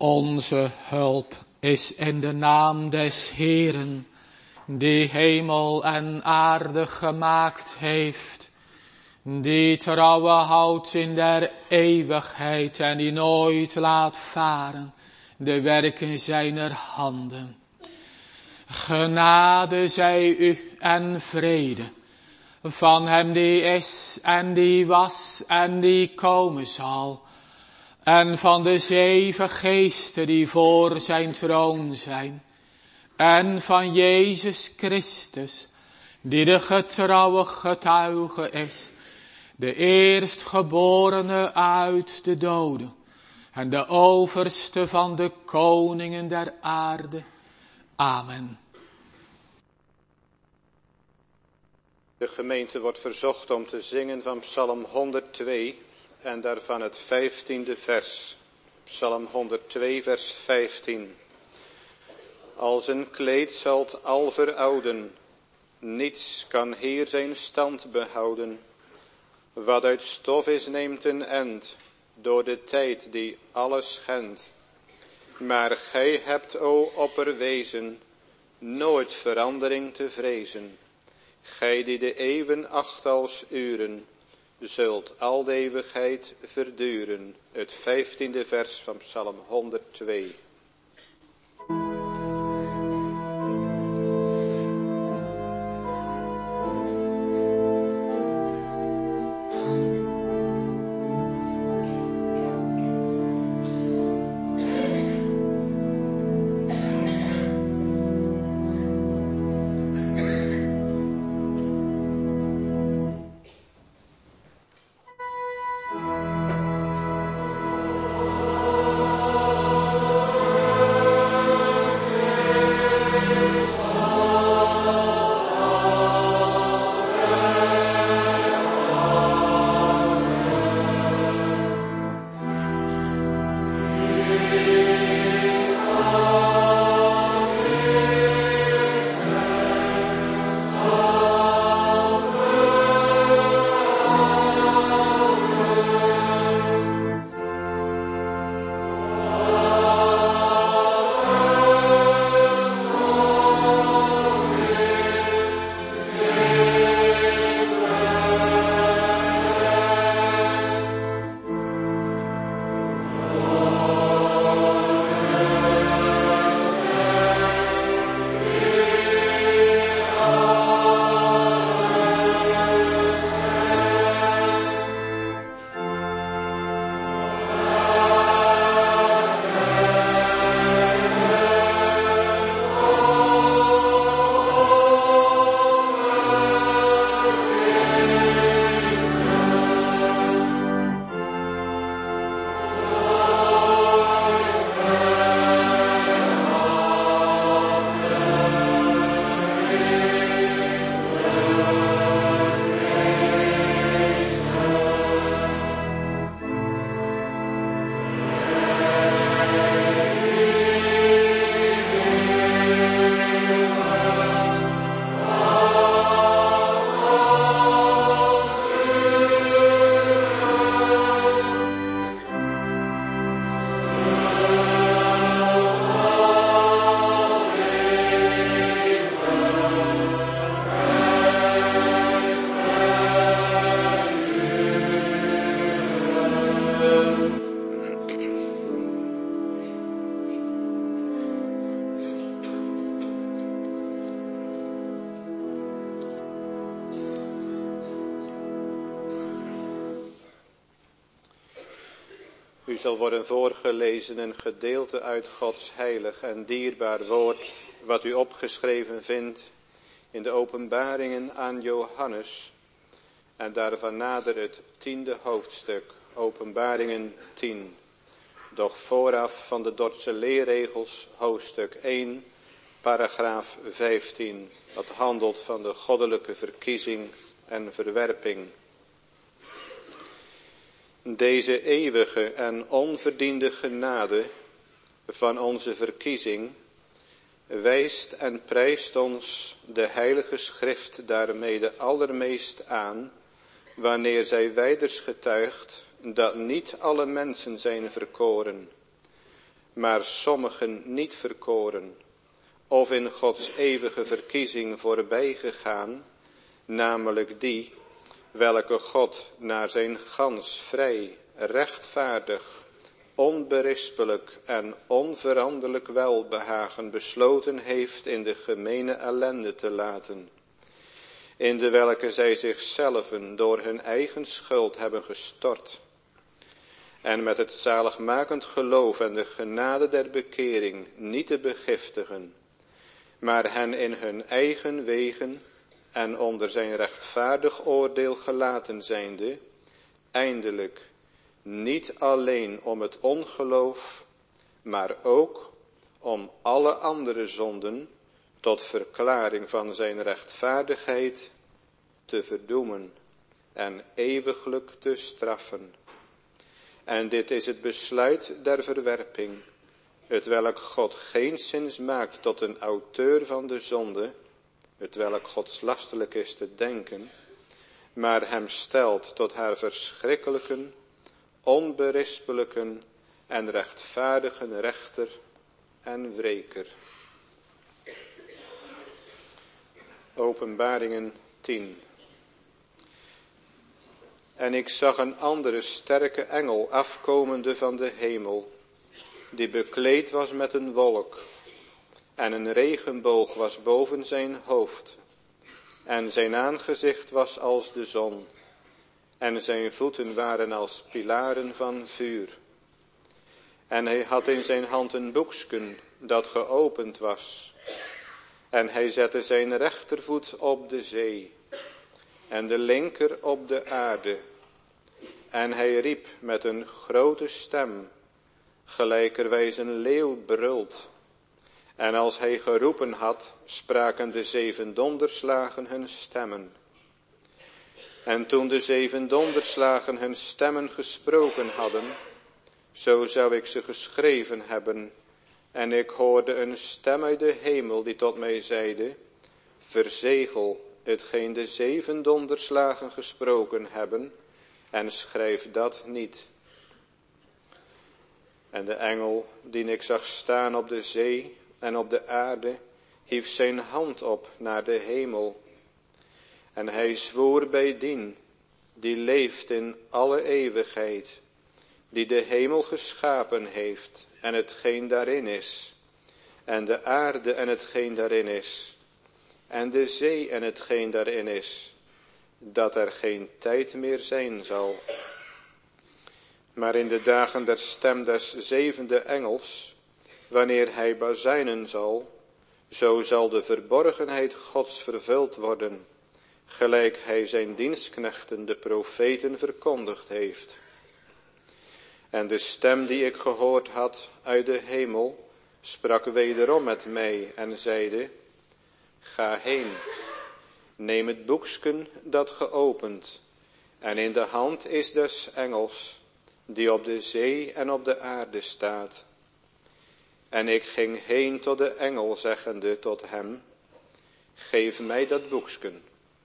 Onze hulp is in de naam des Heeren, die hemel en aarde gemaakt heeft, die trouwe houdt in der eeuwigheid en die nooit laat varen de werken zijner handen. Genade zij u en vrede van hem die is en die was en die komen zal, en van de 7 geesten die voor zijn troon zijn, en van Jezus Christus, die de getrouwe getuige is, de eerstgeborene uit de doden, en de overste van de koningen der aarde. Amen. De gemeente wordt verzocht om te zingen van Psalm 102 en daarvan het 15e vers. Psalm 102 vers 15. Als een kleed zal het al verouden, niets kan hier zijn stand behouden. Wat uit stof is neemt een end, door de tijd die alles schendt. Maar gij hebt, o opperwezen, nooit verandering te vrezen. Gij die de eeuwen acht als uren, zult al de eeuwigheid verduren. Het 15e vers van Psalm 102. U zal worden voorgelezen een gedeelte uit Gods heilig en dierbaar woord, wat u opgeschreven vindt in de openbaringen aan Johannes, en daarvan nader het 10e hoofdstuk, Openbaringen 10. Doch vooraf van de Dordtse leerregels, hoofdstuk 1, paragraaf 15, dat handelt van de goddelijke verkiezing en verwerping. Deze eeuwige en onverdiende genade van onze verkiezing wijst en prijst ons de Heilige Schrift daarmede allermeest aan, wanneer zij wijders getuigt dat niet alle mensen zijn verkoren, maar sommigen niet verkoren, of in Gods eeuwige verkiezing voorbij gegaan, namelijk die, welke God naar zijn gans vrij, rechtvaardig, onberispelijk en onveranderlijk welbehagen besloten heeft in de gemene ellende te laten, in de welke zij zichzelven door hun eigen schuld hebben gestort, en met het zaligmakend geloof en de genade der bekering niet te begiftigen, maar hen in hun eigen wegen en onder zijn rechtvaardig oordeel gelaten zijnde, eindelijk niet alleen om het ongeloof, maar ook om alle andere zonden tot verklaring van zijn rechtvaardigheid te verdoemen en eeuwiglijk te straffen. En dit is het besluit der verwerping, hetwelk God geenszins maakt tot een auteur van de zonde, hetwelk godslastelijk is te denken, maar hem stelt tot haar verschrikkelijke, onberispelijke en rechtvaardige rechter en wreker. Openbaringen 10. En ik zag een andere sterke engel afkomende van de hemel, die bekleed was met een wolk, en een regenboog was boven zijn hoofd, en zijn aangezicht was als de zon, en zijn voeten waren als pilaren van vuur. En hij had in zijn hand een boeksken dat geopend was, en hij zette zijn rechtervoet op de zee, en de linker op de aarde, en hij riep met een grote stem, gelijkerwijs een leeuw brult. En als hij geroepen had, spraken de 7 donderslagen hun stemmen. En toen de 7 donderslagen hun stemmen gesproken hadden, zo zou ik ze geschreven hebben. En ik hoorde een stem uit de hemel die tot mij zeide, verzegel hetgeen de 7 donderslagen gesproken hebben, en schrijf dat niet. En de engel, die ik zag staan op de zee en op de aarde, hief zijn hand op naar de hemel. En hij zwoer bij dien, die leeft in alle eeuwigheid, die de hemel geschapen heeft en hetgeen daarin is, en de aarde en hetgeen daarin is, en de zee en hetgeen daarin is, dat er geen tijd meer zijn zal. Maar in de dagen der stem des 7e engels, wanneer hij bazuinen zal, zo zal de verborgenheid Gods vervuld worden, gelijk hij zijn dienstknechten de profeten verkondigd heeft. En de stem die ik gehoord had uit de hemel, sprak wederom met mij en zeide, ga heen, neem het boeksken dat geopend, en in de hand is des engels, die op de zee en op de aarde staat. En ik ging heen tot de engel, zeggende tot hem, geef mij dat boeksken.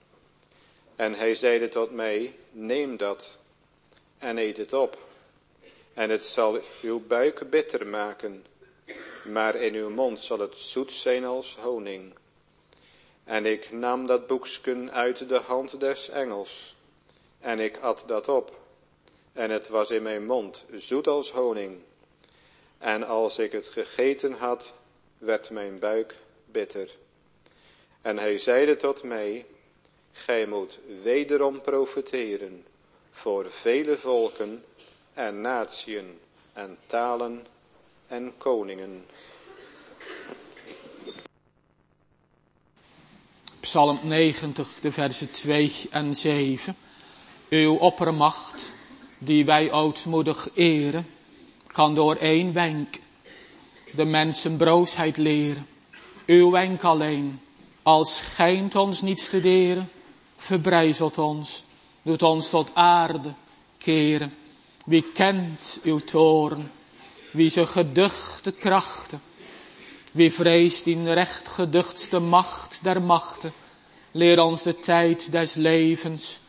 En hij zeide tot mij, neem dat en eet het op. En het zal uw buik bitter maken, maar in uw mond zal het zoet zijn als honing. En ik nam dat boeksken uit de hand des engels, en ik at dat op. En het was in mijn mond zoet als honing. En als ik het gegeten had, werd mijn buik bitter. En hij zeide tot mij, gij moet wederom profeteren voor vele volken en natieën en talen en koningen. Psalm 90, de versen 2 en 7. Uw oppermacht, die wij ootmoedig eren, kan door één wenk de mensen broosheid leren. Uw wenk alleen, al schijnt ons niets te deren, verbrijzelt ons, doet ons tot aarde keren. Wie kent uw toorn, wie zijn geduchte krachten, wie vreest die recht geduchtste macht der machten, leer ons de tijd des levens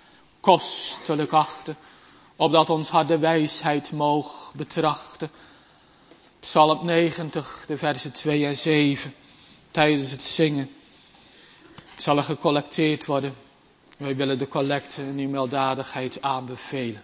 kostelijk achten, opdat ons hart de wijsheid moog betrachten. Psalm 90, de versen 2 en 7. Tijdens het zingen zal er gecollecteerd worden. Wij willen de collecte in uw milddadigheid aanbevelen.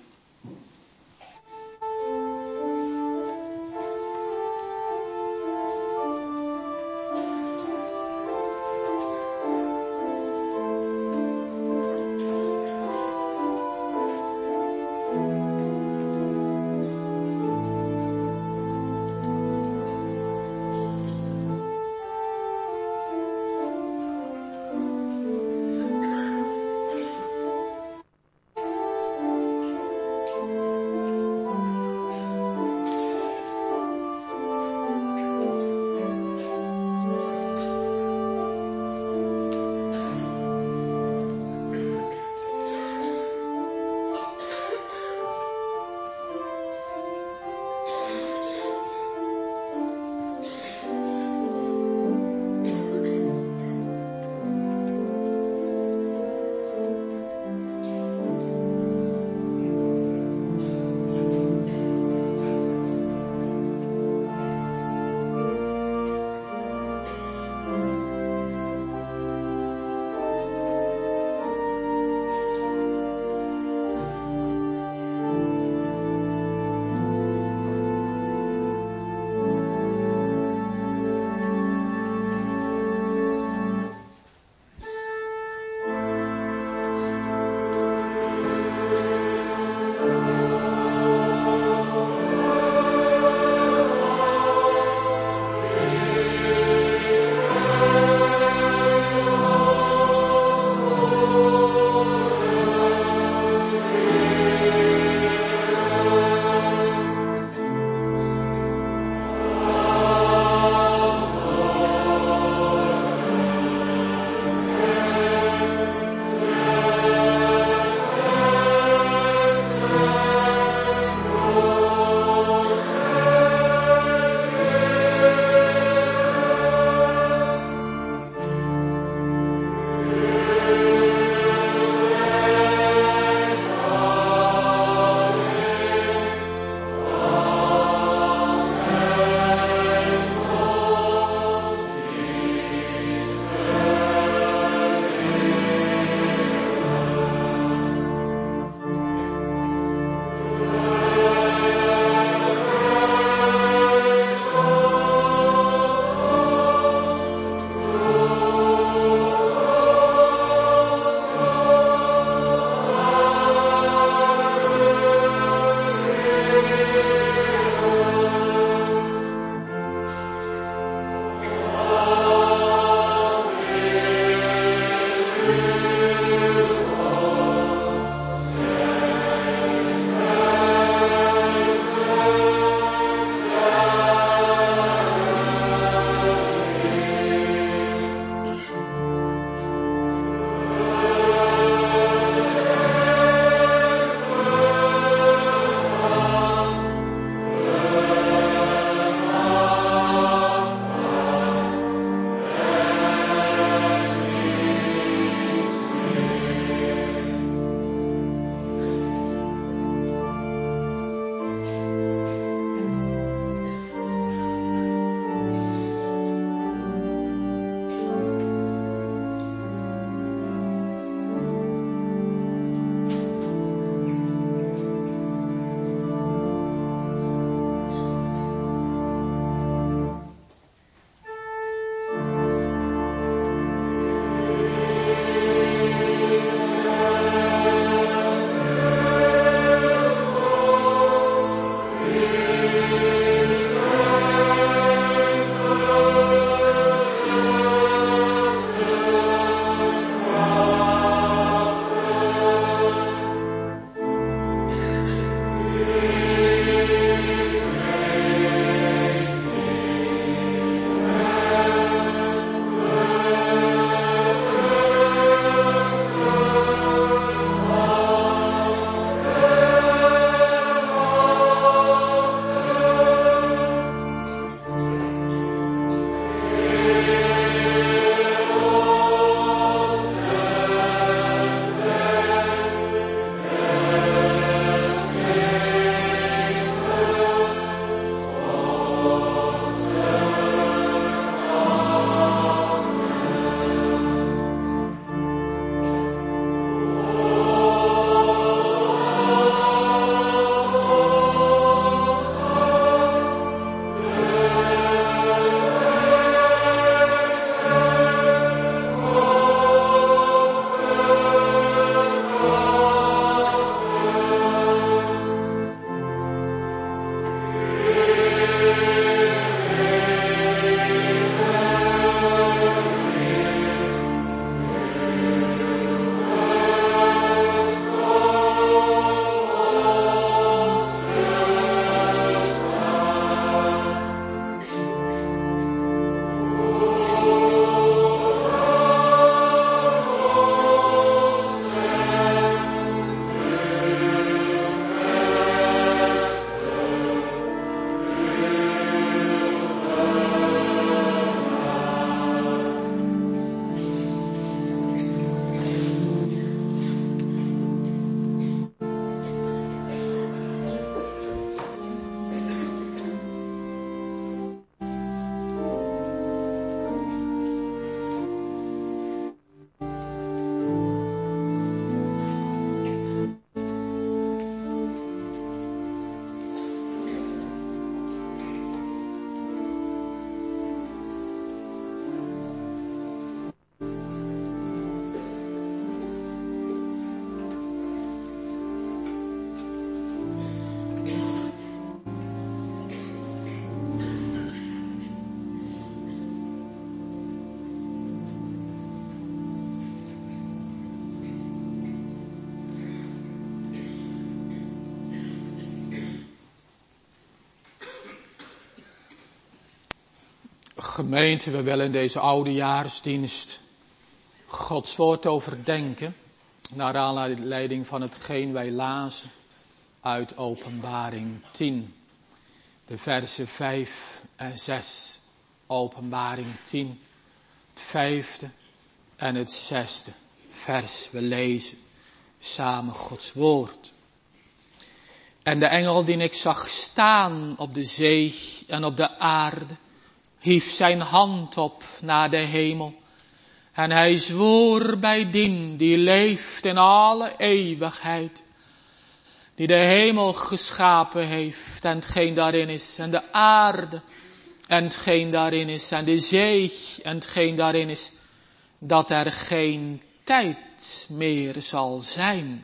Gemeente, we willen in deze oudejaarsdienst Gods woord overdenken, naar aanleiding van hetgeen wij lazen uit Openbaring 10, de versen 5 en 6. Openbaring 10, het 5e en het 6e vers. We lezen samen Gods woord. En de engel die ik zag staan op de zee en op de aarde, hief zijn hand op naar de hemel. En hij zwoer bij dien die leeft in alle eeuwigheid, die de hemel geschapen heeft en hetgeen daarin is, en de aarde en hetgeen daarin is, en de zee en hetgeen daarin is, dat er geen tijd meer zal zijn.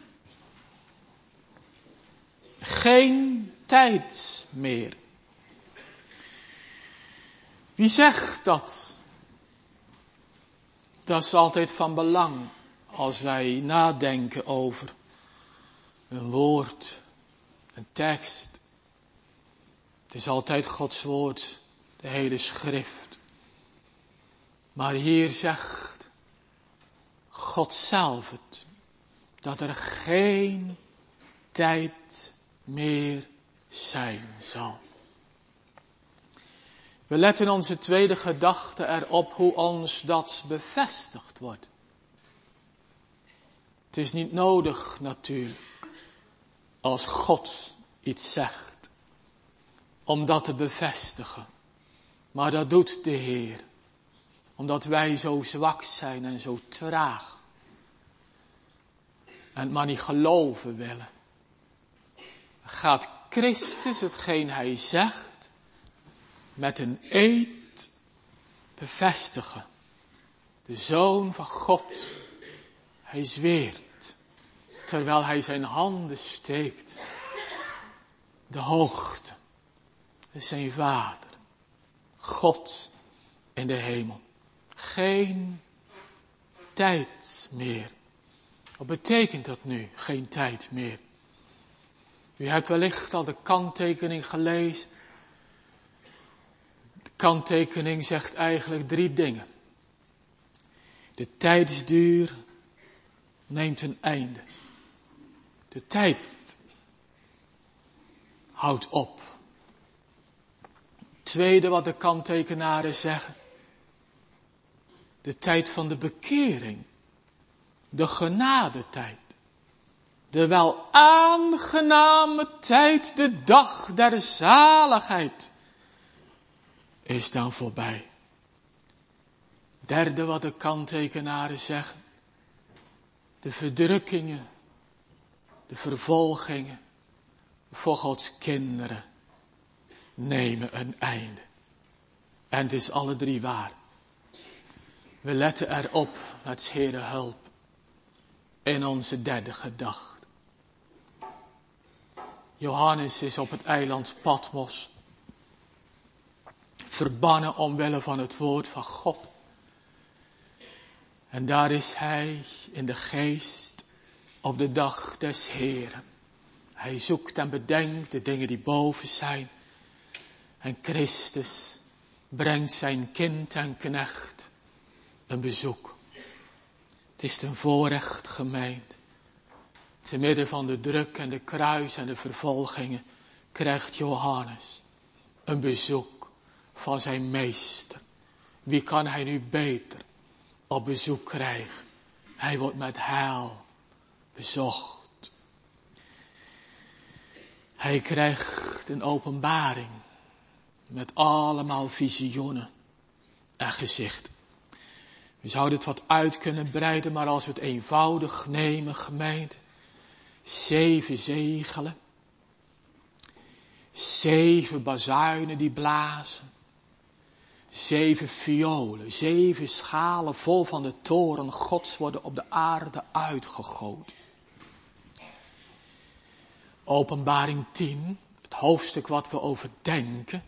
Geen tijd meer. Wie zegt dat? Dat is altijd van belang als wij nadenken over een woord, een tekst. Het is altijd Gods woord, de hele schrift. Maar hier zegt God zelf het, dat er geen tijd meer zijn zal. We letten onze tweede gedachte erop hoe ons dat bevestigd wordt. Het is niet nodig natuurlijk, als God iets zegt, om dat te bevestigen. Maar dat doet de Heer, omdat wij zo zwak zijn en zo traag. En het maar niet geloven willen. Gaat Christus hetgeen hij zegt met een eed bevestigen. De Zoon van God, hij zweert, terwijl hij zijn handen steekt. De hoogte is zijn Vader, God in de hemel. Geen tijd meer. Wat betekent dat nu, geen tijd meer? U hebt wellicht al de kanttekening gelezen. De kanttekening zegt eigenlijk 3 dingen. De tijdsduur neemt een einde. De tijd houdt op. Tweede wat de kanttekenaren zeggen. De tijd van de bekering. De genadetijd. De wel aangename tijd, de dag der zaligheid, is dan voorbij. Derde wat de kanttekenaren zeggen. De verdrukkingen, de vervolgingen voor Gods kinderen nemen een einde. En het is alle 3 waar. We letten erop met Heere hulp in onze derde gedachte. Johannes is op het eiland Patmos verbannen omwille van het woord van God. En daar is hij in de geest op de dag des Heeren. Hij zoekt en bedenkt de dingen die boven zijn. En Christus brengt zijn kind en knecht een bezoek. Het is een voorrecht, gemeente. Te midden van de druk en de kruis en de vervolgingen krijgt Johannes een bezoek van zijn meester. Wie kan hij nu beter op bezoek krijgen? Hij wordt met heil bezocht. Hij krijgt een openbaring met allemaal visioenen en gezichten. We zouden het wat uit kunnen breiden, maar als we het eenvoudig nemen, gemeente. 7 zegelen. 7 bazuinen die blazen. 7 violen. 7 schalen vol van de toren Gods worden op de aarde uitgegoten. Openbaring 10, het hoofdstuk wat we overdenken,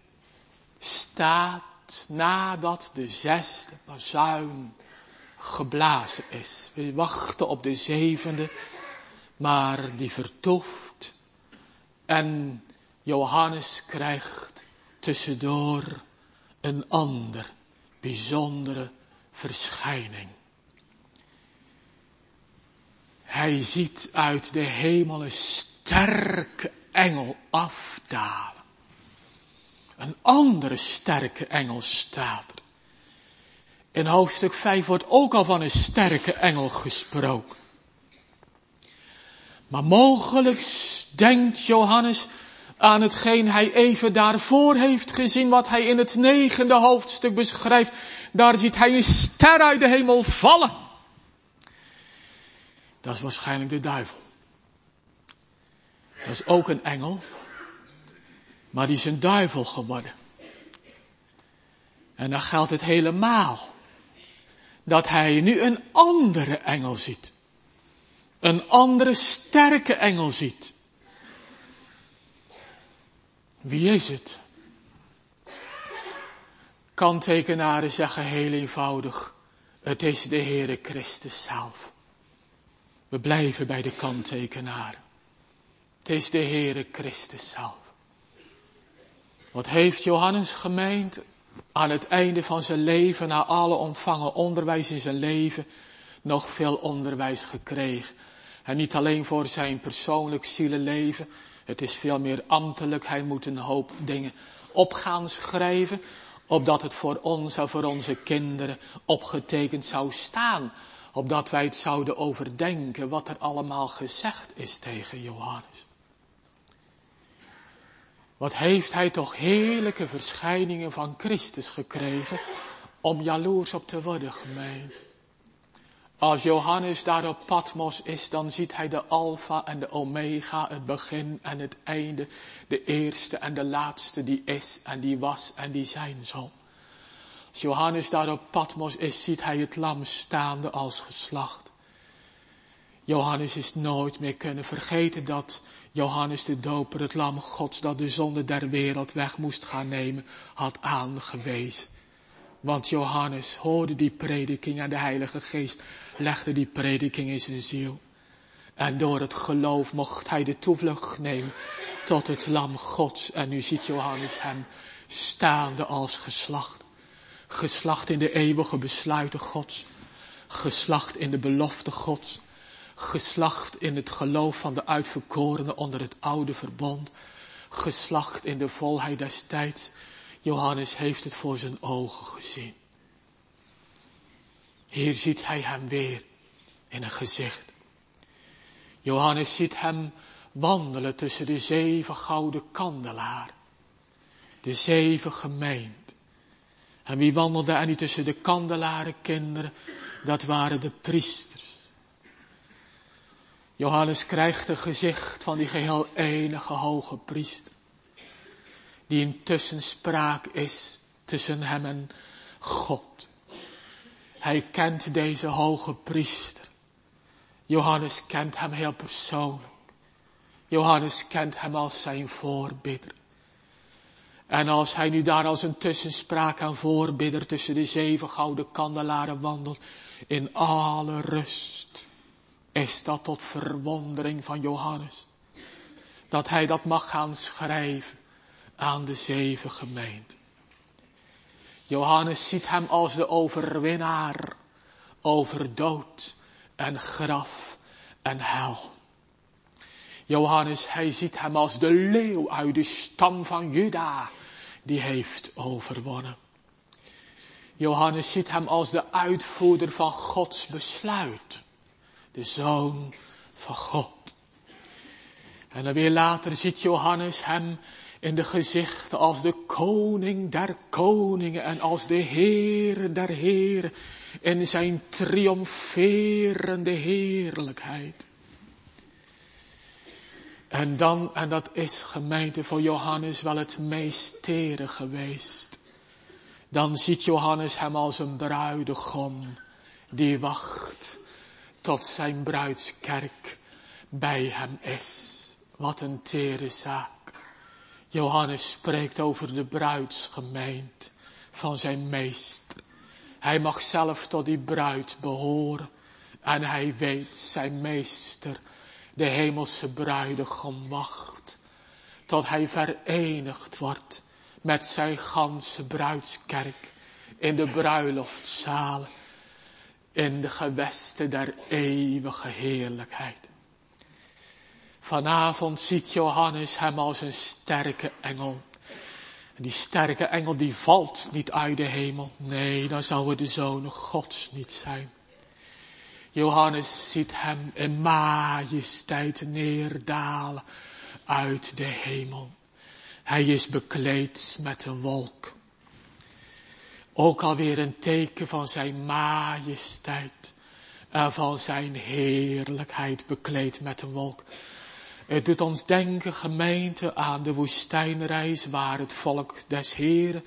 staat nadat de 6e bazuin geblazen is. We wachten op de 7e, maar die vertoeft. En Johannes krijgt tussendoor een ander bijzondere verschijning. Hij ziet uit de hemel een sterke engel afdalen. Een andere sterke engel staat er. In hoofdstuk 5 wordt ook al van een sterke engel gesproken. Maar mogelijk denkt Johannes aan hetgeen hij even daarvoor heeft gezien, wat hij in het 9e hoofdstuk beschrijft. Daar ziet hij een ster uit de hemel vallen. Dat is waarschijnlijk de duivel. Dat is ook een engel, maar die is een duivel geworden. En dan geldt het helemaal dat hij nu een andere engel ziet. Een andere sterke engel ziet. Wie is het? Kanttekenaren zeggen heel eenvoudig, het is de Heere Christus zelf. We blijven bij de kanttekenaren. Het is de Heere Christus zelf. Wat heeft Johannes gemeend aan het einde van zijn leven, na alle ontvangen onderwijs in zijn leven, nog veel onderwijs gekregen. En niet alleen voor zijn persoonlijk zielenleven, het is veel meer ambtelijk. Hij moet een hoop dingen op gaan schrijven, opdat het voor ons en voor onze kinderen opgetekend zou staan. Opdat wij het zouden overdenken wat er allemaal gezegd is tegen Johannes. Wat heeft hij toch heerlijke verschijningen van Christus gekregen om jaloers op te worden, gemeente. Als Johannes daar op Patmos is, dan ziet hij de Alpha en de Omega, het begin en het einde, de eerste en de laatste die is en die was en die zijn zal. Als Johannes daar op Patmos is, ziet hij het lam staande als geslacht. Johannes is nooit meer kunnen vergeten dat Johannes de Doper het lam Gods dat de zonde der wereld weg moest gaan nemen, had aangewezen. Want Johannes hoorde die prediking en de Heilige Geest legde die prediking in zijn ziel. En door het geloof mocht hij de toevlucht nemen tot het lam Gods. En nu ziet Johannes hem staande als geslacht. Geslacht in de eeuwige besluiten Gods. Geslacht in de belofte Gods. Geslacht in het geloof van de uitverkorenen onder het oude verbond. Geslacht in de volheid des tijds. Johannes heeft het voor zijn ogen gezien. Hier ziet hij hem weer in een gezicht. Johannes ziet hem wandelen tussen de 7 gouden kandelaren. De 7 gemeenten. En wie wandelde er niet tussen de kandelaren, kinderen? Dat waren de priesters. Johannes krijgt een gezicht van die geheel enige hoge priester. Die een tussenspraak is tussen hem en God. Hij kent deze hoge priester. Johannes kent hem heel persoonlijk. Johannes kent hem als zijn voorbidder. En als hij nu daar als een tussenspraak en voorbidder tussen de 7 gouden kandelaren wandelt, in alle rust, is dat tot verwondering van Johannes. Dat hij dat mag gaan schrijven aan de 7 gemeenten. Johannes ziet hem als de overwinnaar over dood en graf en hel. Johannes, hij ziet hem als de leeuw uit de stam van Juda, die heeft overwonnen. Johannes ziet hem als de uitvoerder van Gods besluit. De Zoon van God. En dan weer later ziet Johannes hem in de gezichten als de koning der koningen en als de Heere der heren in zijn triomferende heerlijkheid. En dat is gemeente voor Johannes wel het meest tere geweest. Dan ziet Johannes hem als een bruidegom die wacht tot zijn bruidskerk bij hem is. Wat een tere zaak. Johannes spreekt over de bruidsgemeente van zijn meester. Hij mag zelf tot die bruid behoren. En hij weet, zijn meester, de hemelse bruidegom wacht. Tot hij verenigd wordt met zijn ganse bruidskerk in de bruiloftzalen, in de gewesten der eeuwige heerlijkheid. Vanavond ziet Johannes hem als een sterke engel. En die sterke engel die valt niet uit de hemel. Nee, dan zou het de Zoon Gods niet zijn. Johannes ziet hem in majesteit neerdalen uit de hemel. Hij is bekleed met een wolk. Ook alweer een teken van zijn majesteit en van zijn heerlijkheid, bekleed met een wolk. Het doet ons denken, gemeente, aan de woestijnreis waar het volk des Heren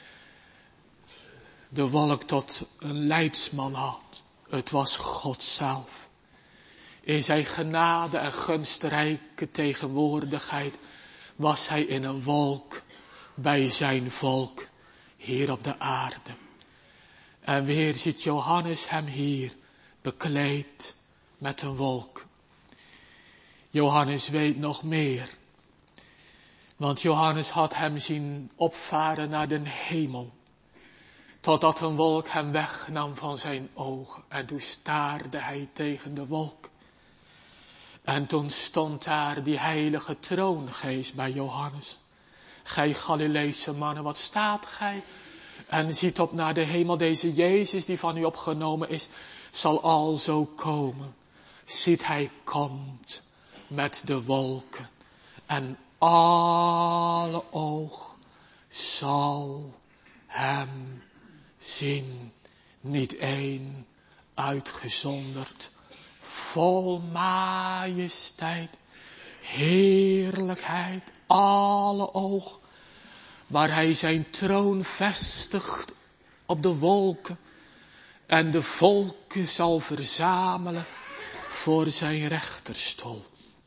de wolk tot een leidsman had. Het was God zelf. In zijn genade en gunstrijke tegenwoordigheid was hij in een wolk bij zijn volk hier op de aarde. En weer ziet Johannes hem hier bekleed met een wolk. Johannes weet nog meer. Want Johannes had hem zien opvaren naar de hemel. Totdat een wolk hem wegnam van zijn ogen. En toen staarde hij tegen de wolk. En toen stond daar die heilige troongeest bij Johannes. Gij Galileese mannen, wat staat gij? En ziet op naar de hemel, deze Jezus die van u opgenomen is, zal alzo komen. Ziet, hij komt met de wolken. En alle oog zal hem zien. Niet één uitgezonderd. Vol majesteit, heerlijkheid, alle oog. Waar hij zijn troon vestigt op de wolken. En de volken zal verzamelen voor zijn rechterstoel.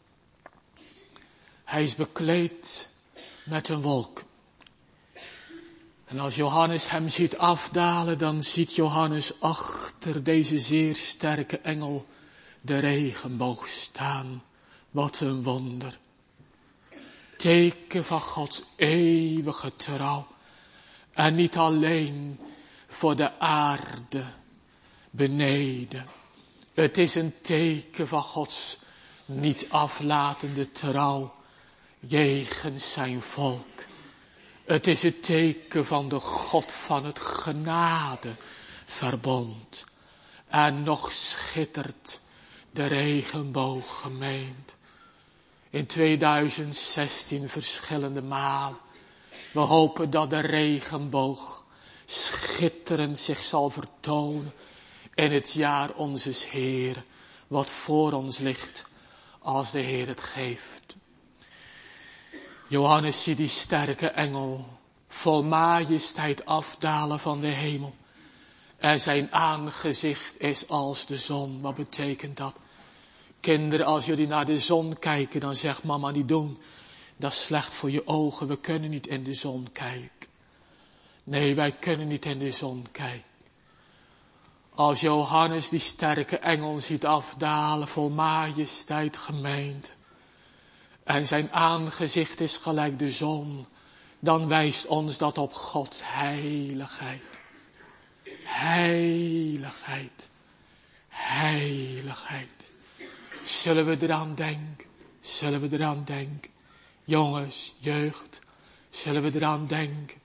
Hij is bekleed met een wolk. En als Johannes hem ziet afdalen, dan ziet Johannes achter deze zeer sterke engel de regenboog staan. Wat een wonder. Teken van Gods eeuwige trouw. En niet alleen voor de aarde beneden. Het is een teken van Gods niet aflatende trouw jegens zijn volk. Het is het teken van de God van het genadeverbond. En nog schittert de regenboog gemeend. In 2016 verschillende malen. We hopen dat de regenboog schitterend zich zal vertonen in het jaar onzes Heer, wat voor ons ligt als de Heer het geeft. Johannes ziet die sterke engel vol majesteit afdalen van de hemel. En zijn aangezicht is als de zon. Wat betekent dat? Kinderen, als jullie naar de zon kijken, dan zegt mama niet doen. Dat is slecht voor je ogen. We kunnen niet in de zon kijken. Nee, wij kunnen niet in de zon kijken. Als Johannes die sterke engel ziet afdalen vol majesteit gemeente. En zijn aangezicht is gelijk de zon. Dan wijst ons dat op Gods heiligheid. Heiligheid. Heiligheid. Zullen we eraan denken? Zullen we eraan denken? Jongens, jeugd, zullen we eraan denken?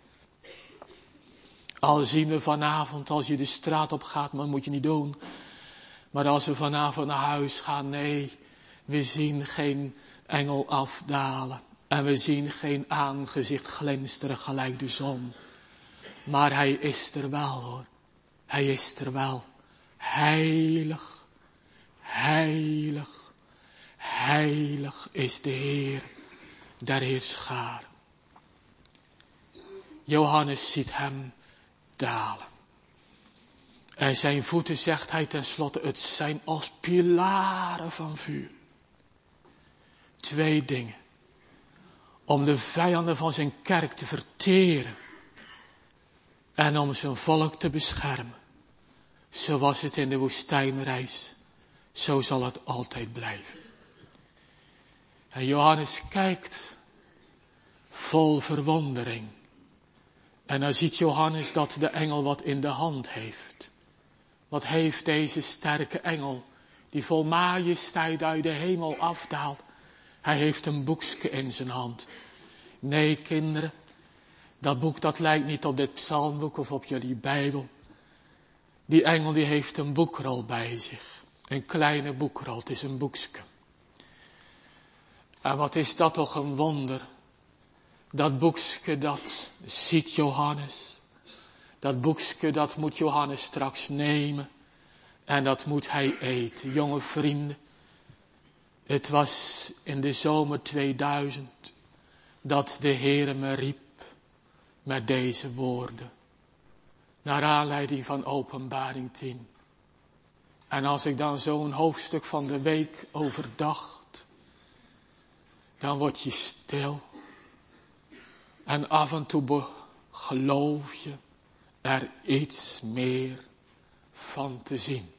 Al zien we vanavond, als je de straat op gaat, maar dat moet je niet doen. Maar als we vanavond naar huis gaan, nee, we zien geen engel afdalen. En we zien geen aangezicht glinsteren gelijk de zon. Maar hij is er wel hoor. Hij is er wel. Heilig, heilig, heilig is de Heer der Heerscharen. Johannes ziet hem dalen. En zijn voeten, zegt hij tenslotte, het zijn als pilaren van vuur. 2 dingen. Om de vijanden van zijn kerk te verteren. En om zijn volk te beschermen. Zo was het in de woestijnreis. Zo zal het altijd blijven. En Johannes kijkt vol verwondering En dan ziet Johannes dat de engel wat in de hand heeft. Wat heeft deze sterke engel, die vol majesteit uit de hemel afdaalt? Hij heeft een boekje in zijn hand. Nee, kinderen, dat boek dat lijkt niet op dit psalmboek of op jullie Bijbel. Die engel die heeft een boekrol bij zich. Een kleine boekrol, het is een boekje. En wat is dat toch een wonder. Dat boekje dat ziet Johannes. Dat boekje dat moet Johannes straks nemen. En dat moet hij eten. Jonge vrienden. Het was in de zomer 2000 dat de Heere me riep met deze woorden. Naar aanleiding van Openbaring 10. En als ik dan zo'n hoofdstuk van de week overdacht, dan word je stil. En af en toe geloof je er iets meer van te zien.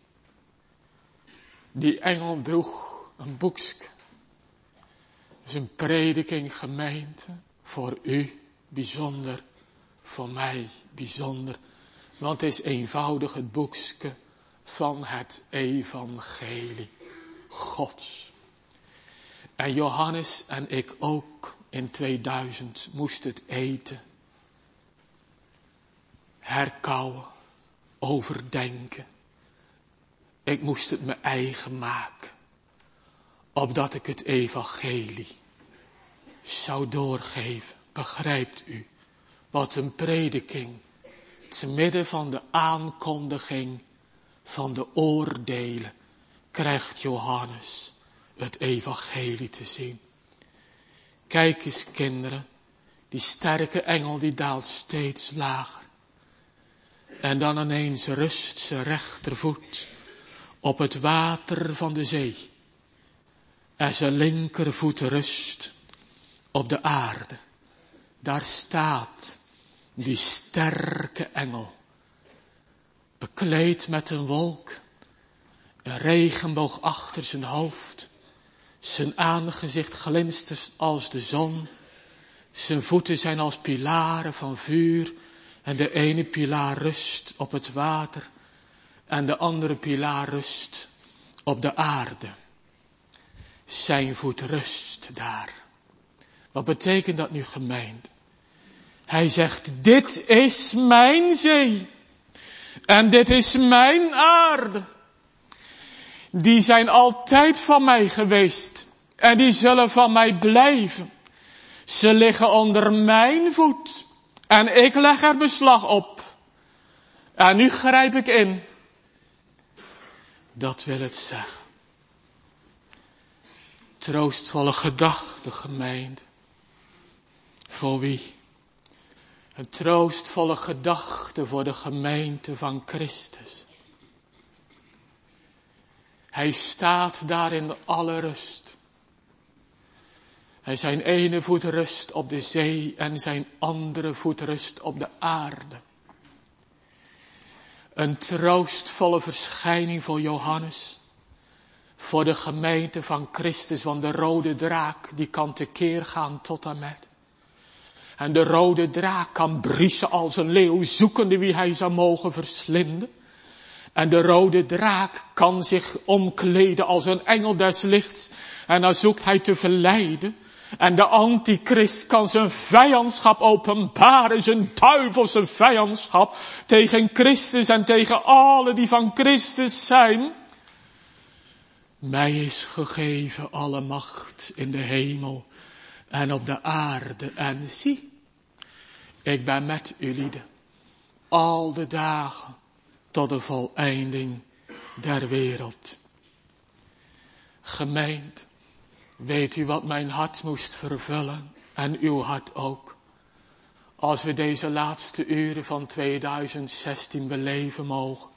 Die engel droeg een boekje. Het is een prediking, gemeente, voor u bijzonder, voor mij bijzonder. Want het is eenvoudig het boekje van het evangelie Gods. En Johannes en ik ook in 2000 moesten het eten. Herkauwen, overdenken. Ik moest het me eigen maken. Opdat ik het evangelie zou doorgeven. Begrijpt u? Wat een prediking. Te midden van de aankondiging van de oordelen krijgt Johannes het evangelie te zien. Kijk eens kinderen, die sterke engel die daalt steeds lager. En dan ineens rust zijn rechtervoet op het water van de zee. En zijn linkervoet rust op de aarde. Daar staat die sterke engel. Bekleed met een wolk. Een regenboog achter zijn hoofd. Zijn aangezicht glinstert als de zon. Zijn voeten zijn als pilaren van vuur. En de ene pilaar rust op het water. En de andere pilaar rust op de aarde. Zijn voet rust daar. Wat betekent dat nu, gemeente? Hij zegt, dit is mijn zee. En dit is mijn aarde. Die zijn altijd van mij geweest. En die zullen van mij blijven. Ze liggen onder mijn voet. En ik leg er beslag op. En nu grijp ik in. Dat wil het zeggen. Troostvolle gedachte, gemeente. Voor wie? Een troostvolle gedachte voor de gemeente van Christus. Hij staat daar in alle rust. En zijn ene voet rust op de zee en zijn andere voet rust op de aarde. Een troostvolle verschijning voor Johannes. Voor de gemeente van Christus, want de rode draak die kan tekeer gaan tot en met. En de rode draak kan briezen als een leeuw, zoekende wie hij zou mogen verslinden. En de rode draak kan zich omkleden als een engel des lichts. En dan zoekt hij te verleiden. En de antichrist kan zijn vijandschap openbaren, zijn duivelse vijandschap tegen Christus en tegen alle die van Christus zijn. Mij is gegeven alle macht in de hemel en op de aarde. En zie, ik ben met u lieden, al de dagen tot de voleinding der wereld. Gemeente, weet u wat mijn hart moest vervullen en uw hart ook. Als we deze laatste uren van 2016 beleven mogen.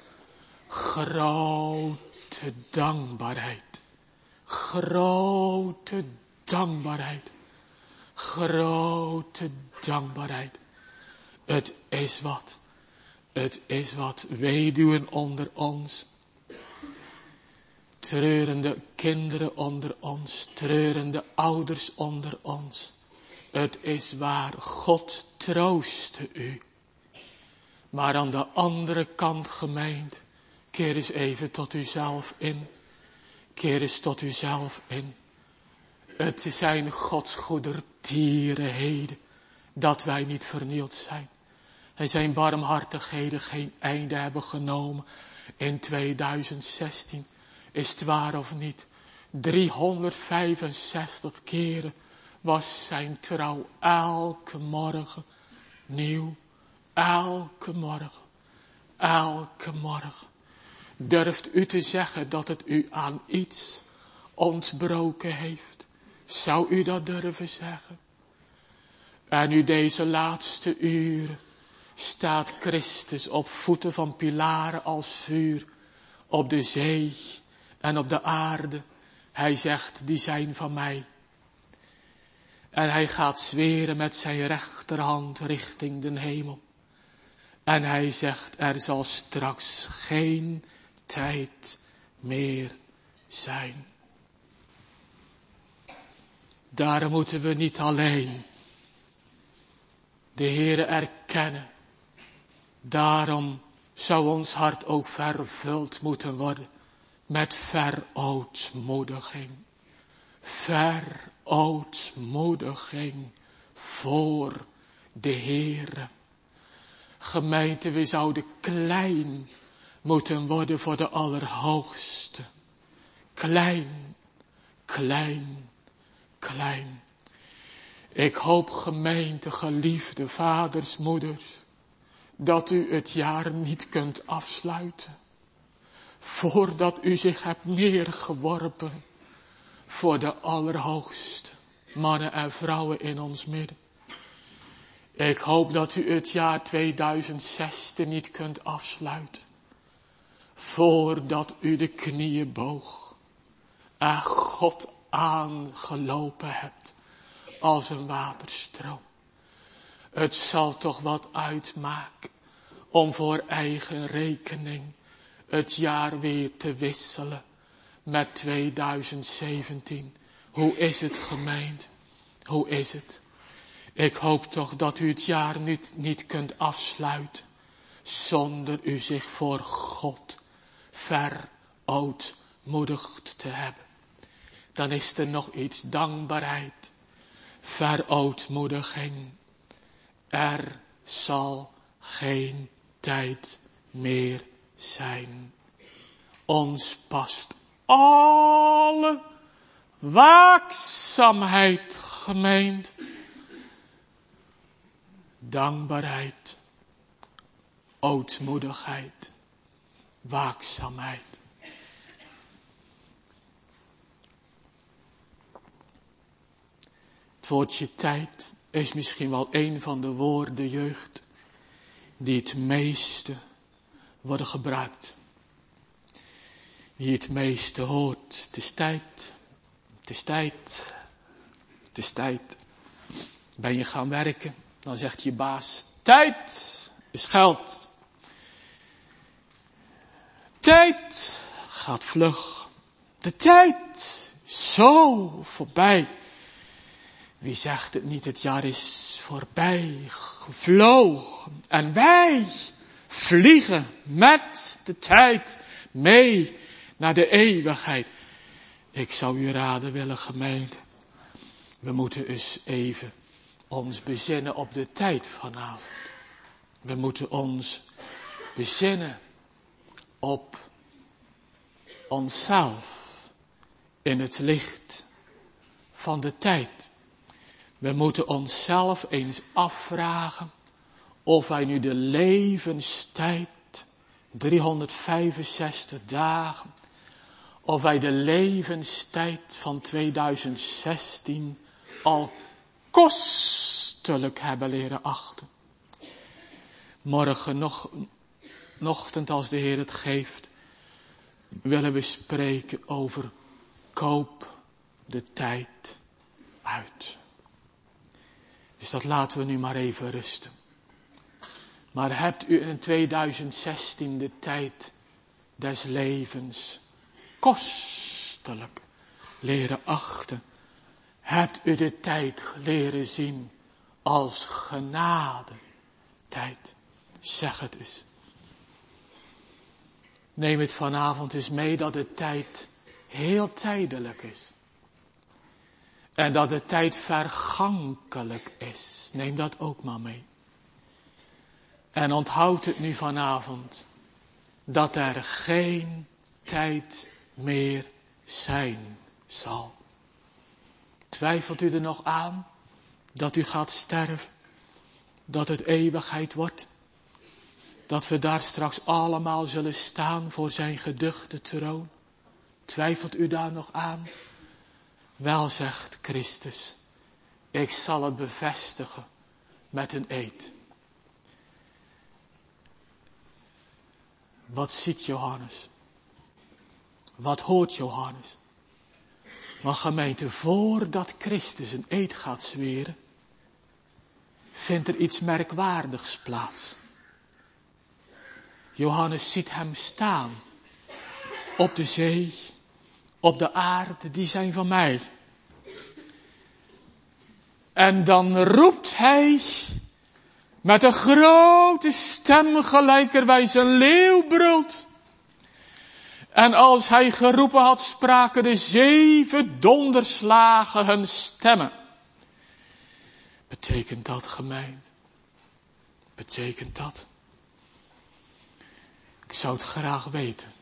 Grote dankbaarheid. Grote dankbaarheid. Grote dankbaarheid. Het is wat. Het is wat. Weduwen onder ons. Treurende kinderen onder ons. Treurende ouders onder ons. Het is waar, God troostte u. Maar aan de andere kant, gemeente, keer eens even tot uzelf in. Keer eens tot uzelf in. Het zijn Gods goedertierenheden dat wij niet vernield zijn. En zijn barmhartigheden geen einde hebben genomen in 2016. Is het waar of niet? 365 keren was zijn trouw elke morgen nieuw. Elke morgen. Elke morgen. Durft u te zeggen dat het u aan iets ontbroken heeft? Zou u dat durven zeggen? En nu deze laatste uren staat Christus op voeten van pilaren als vuur op de zee en op de aarde. Hij zegt, die zijn van mij. En hij gaat zweren met zijn rechterhand richting de hemel. En hij zegt, er zal straks geen tijd meer zijn. Daarom moeten we niet alleen de Heere erkennen. Daarom zou ons hart ook vervuld moeten worden met verootmoediging. Verootmoediging voor de Heere. Gemeente, we zouden klein moeten worden voor de Allerhoogste. Klein, klein, klein. Ik hoop, gemeente, geliefde vaders, moeders, dat u het jaar niet kunt afsluiten voordat u zich hebt neergeworpen voor de Allerhoogste, mannen en vrouwen in ons midden. Ik hoop dat u het jaar 2016 niet kunt afsluiten voordat u de knieën boog en God aangelopen hebt als een waterstroom. Het zal toch wat uitmaken om voor eigen rekening het jaar weer te wisselen met 2017. Hoe is het, gemeente? Hoe is het? Ik hoop toch dat u het jaar niet kunt afsluiten zonder u zich voor God verootmoedigd te hebben. Dan is er nog iets, dankbaarheid, verootmoediging. Er zal geen tijd meer zijn. Ons past alle waakzaamheid, gemeente. Dankbaarheid, ootmoedigheid, waakzaamheid. Het woordje tijd is misschien wel een van de woorden, jeugd, die het meeste worden gebruikt. Die het meeste hoort. Het is tijd, het is tijd, het is tijd. Ben je gaan werken, dan zegt je baas, tijd is geld. Tijd gaat vlug. De tijd is zo voorbij. Wie zegt het niet, het jaar is voorbij, gevlogen. En wij vliegen met de tijd mee naar de eeuwigheid. Ik zou u raden willen, gemeente. We moeten eens even ons bezinnen op de tijd vanavond. We moeten ons bezinnen op onszelf in het licht van de tijd. We moeten onszelf eens afvragen of wij nu de levenstijd, 365 dagen, of wij de levenstijd van 2016 al kostelijk hebben leren achten. Morgenochtend, als de Heer het geeft, willen we spreken over koop de tijd uit. Dus dat laten we nu maar even rusten. Maar hebt u in 2016 de tijd des levens kostelijk leren achten Hebt u de tijd leren zien als genade tijd? Zeg het eens. Neem het vanavond eens mee dat de tijd heel tijdelijk is. En dat de tijd vergankelijk is. Neem dat ook maar mee. En onthoud het nu vanavond. Dat er geen tijd meer zijn zal. Twijfelt u er nog aan? Dat u gaat sterven? Dat het eeuwigheid wordt? Dat we daar straks allemaal zullen staan voor zijn geduchte troon? Twijfelt u daar nog aan? Wel, zegt Christus, ik zal het bevestigen met een eed. Wat ziet Johannes? Wat hoort Johannes? Maar gemeente, voordat Christus een eed gaat zweren, vindt er iets merkwaardigs plaats. Johannes ziet hem staan op de zee, op de aarde, die zijn van mij. En dan roept hij met een grote stem gelijkerwijs een leeuw brult. En als hij geroepen had, spraken de 7 donderslagen hun stemmen. Betekent dat, gemeente? Betekent dat? Ik zou het graag weten.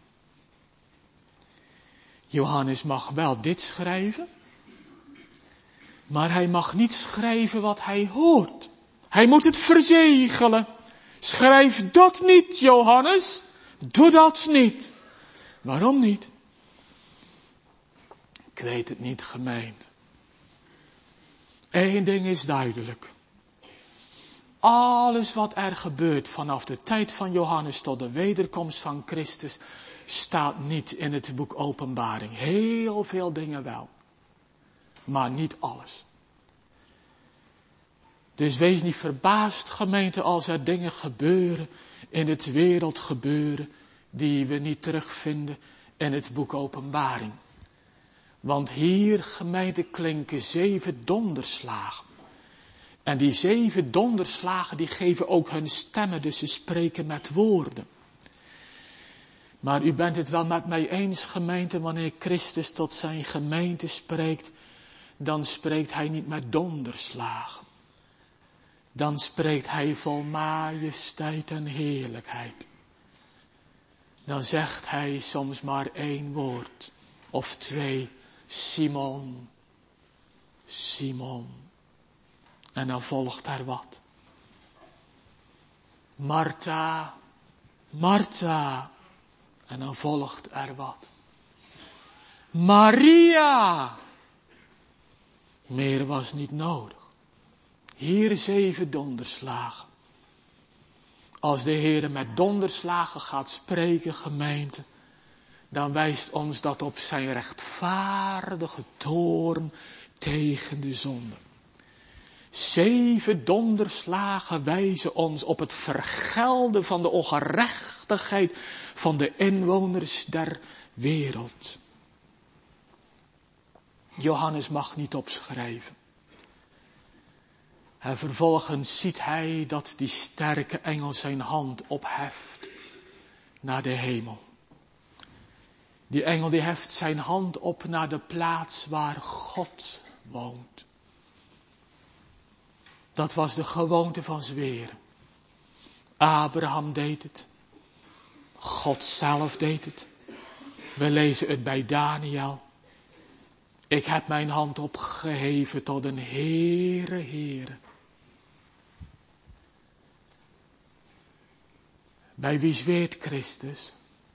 Johannes mag wel dit schrijven, maar hij mag niet schrijven wat hij hoort. Hij moet het verzegelen. Schrijf dat niet, Johannes. Doe dat niet. Waarom niet? Ik weet het niet, gemeente. Eén ding is duidelijk. Alles wat er gebeurt vanaf de tijd van Johannes tot de wederkomst van Christus staat niet in het boek Openbaring. Heel veel dingen wel. Maar niet alles. Dus wees niet verbaasd, gemeente, als er dingen gebeuren in het wereldgebeuren die we niet terugvinden in het boek Openbaring. Want hier, gemeente, klinken 7 donderslagen. En die 7 donderslagen, die geven ook hun stemmen, dus ze spreken met woorden. Maar u bent het wel met mij eens, gemeente, wanneer Christus tot zijn gemeente spreekt, dan spreekt hij niet met donderslagen. Dan spreekt hij vol majesteit en heerlijkheid. Dan zegt hij soms maar 1 woord of 2, Simon, Simon. En dan volgt er wat. Martha, Martha. En dan volgt er wat. Maria. Meer was niet nodig. Hier 7 donderslagen. Als de Heer met donderslagen gaat spreken, gemeente, dan wijst ons dat op zijn rechtvaardige toorn tegen de zonde. 7 donderslagen wijzen ons op het vergelden van de ongerechtigheid van de inwoners der wereld. Johannes mag niet opschrijven. En vervolgens ziet hij dat die sterke engel zijn hand opheft naar de hemel. Die engel die heft zijn hand op naar de plaats waar God woont. Dat was de gewoonte van zweren. Abraham deed het. God zelf deed het. We lezen het bij Daniel. Ik heb mijn hand opgeheven tot een Heere, Heere. Bij wie zweert Christus?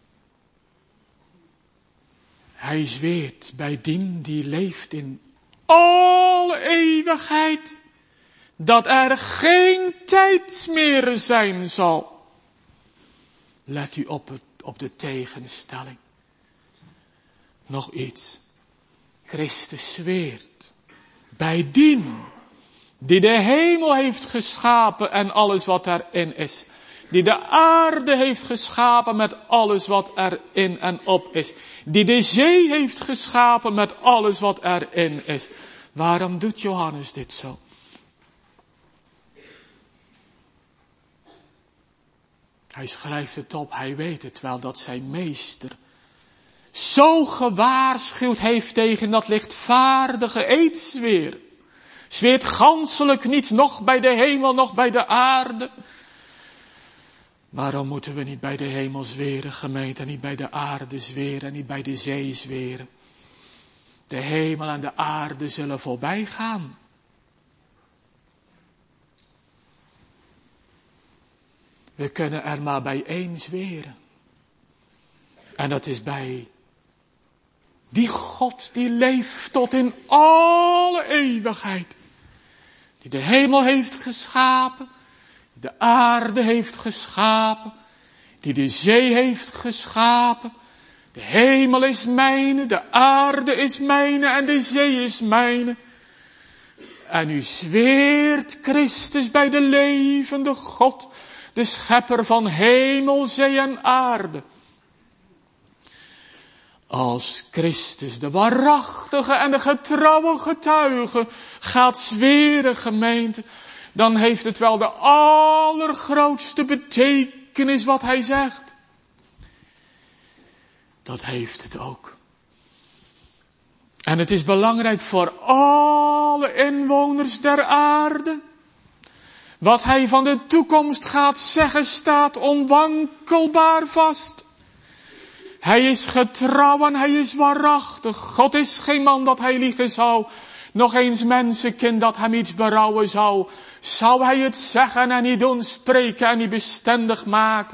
Hij zweert bij dien die leeft in alle eeuwigheid, dat er geen tijd meer zijn zal. Let u op de tegenstelling. Nog iets. Christus zweert bij dien die de hemel heeft geschapen en alles wat erin is. Die de aarde heeft geschapen met alles wat erin en op is. Die de zee heeft geschapen met alles wat erin is. Waarom doet Johannes dit zo? Hij schrijft het op, hij weet het wel dat zijn meester zo gewaarschuwd heeft tegen dat lichtvaardige eetzweer. Zweert ganselijk niet, nog bij de hemel, nog bij de aarde. Waarom moeten we niet bij de hemel zweren, gemeente, niet bij de aarde zweren, niet bij de zee zweren? De hemel en de aarde zullen voorbij gaan. We kunnen er maar bij één zweren. En dat is bij die God die leeft tot in alle eeuwigheid. Die de hemel heeft geschapen, die de aarde heeft geschapen, die de zee heeft geschapen. De hemel is mijne, de aarde is mijne en de zee is mijne. En u zweert Christus bij de levende God, de schepper van hemel, zee en aarde. Als Christus, de waarachtige en de getrouwe getuige, gaat zweren, gemeente, dan heeft het wel de allergrootste betekenis wat hij zegt. Dat heeft het ook. En het is belangrijk voor alle inwoners der aarde. Wat hij van de toekomst gaat zeggen staat onwankelbaar vast. Hij is getrouw en hij is waarachtig. God is geen man dat hij liegen zou. Nog eens mensenkind dat hem iets berouwen zou. Zou hij het zeggen en niet doen, spreken en niet bestendig maken.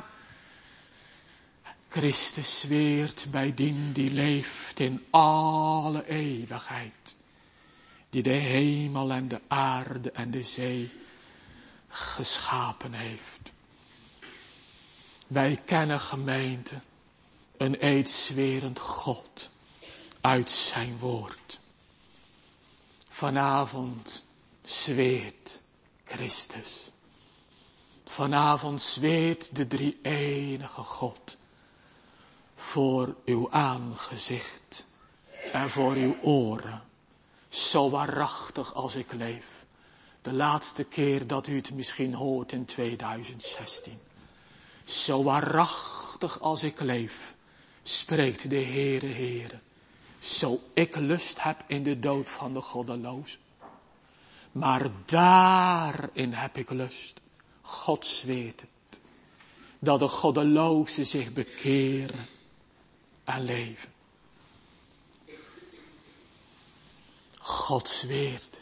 Christus zweert bij dien die leeft in alle eeuwigheid. Die de hemel en de aarde en de zee geschapen heeft. Wij kennen, gemeente, een eedzwerend God uit zijn woord. Vanavond zweert Christus. Vanavond zweert de drie-enige God voor uw aangezicht en voor uw oren. Zo waarachtig als ik leef. De laatste keer dat u het misschien hoort in 2016. Zo waarachtig als ik leef, spreekt de Heere. Zo ik lust heb in de dood van de goddeloos. Maar daarin heb ik lust. God zweert het. Dat de goddelozen zich bekeren en leven. God zweert.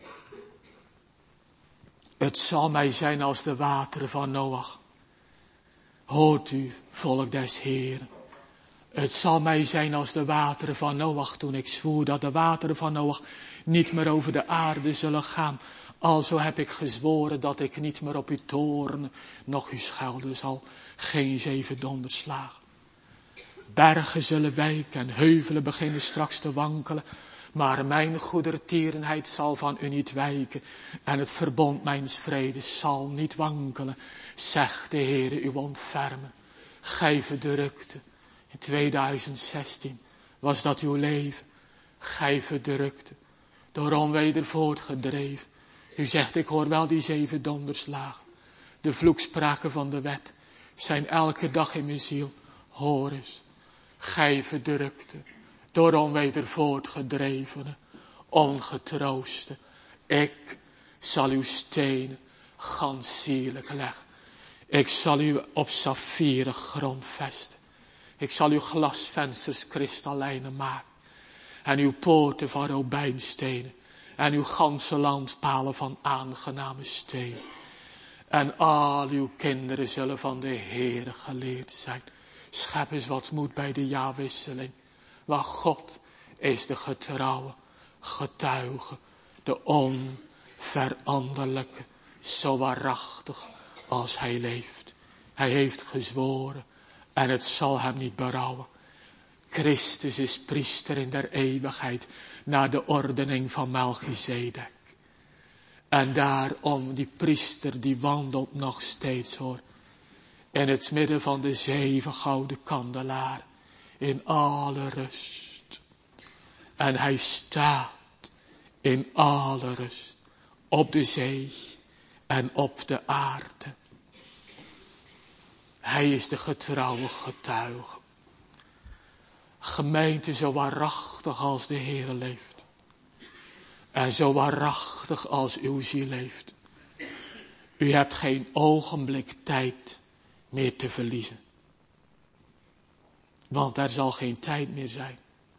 Het zal mij zijn als de wateren van Noach. Hoort u, volk des Heeren. Het zal mij zijn als de wateren van Noach, toen ik zwoer dat de wateren van Noach niet meer over de aarde zullen gaan. Alzo heb ik gezworen dat ik niet meer op uw toorn, noch uw schelden zal, geen 7 donderslagen. Bergen zullen wijken en heuvelen beginnen straks te wankelen. Maar mijn goedertierenheid zal van u niet wijken. En het verbond mijns vredes zal niet wankelen. Zegt de Heere uw ontfermen. Gij verdrukte. In 2016 was dat uw leven. Gij verdrukte. Door onweder voortgedreven. U zegt, ik hoor wel die 7 donderslagen. De vloekspraken van de wet zijn elke dag in mijn ziel. Hoor eens. Gij verdrukte. Door onweder voortgedrevene, ongetrooste. Ik zal uw stenen gans sierlijk leggen. Ik zal u op saffieren grond vesten. Ik zal uw glasvensters kristallijnen maken. En uw poorten van robijnstenen. En uw ganse landpalen van aangename steen. En al uw kinderen zullen van de Heere geleerd zijn. Schep eens wat moed bij de jaarwisseling. Want God is de getrouwe getuige, de onveranderlijke, zo waarachtig als hij leeft. Hij heeft gezworen en het zal hem niet berouwen. Christus is priester in der eeuwigheid naar de ordening van Melchizedek. En daarom die priester die wandelt nog steeds hoor. In het midden van de 7 gouden kandelaar. In alle rust. En hij staat in alle rust, op de zee en op de aarde. Hij is de getrouwe getuige. Gemeente, zo waarachtig als de Heer leeft. En zo waarachtig als uw ziel leeft. U hebt geen ogenblik tijd meer te verliezen. Want er zal geen tijd meer zijn.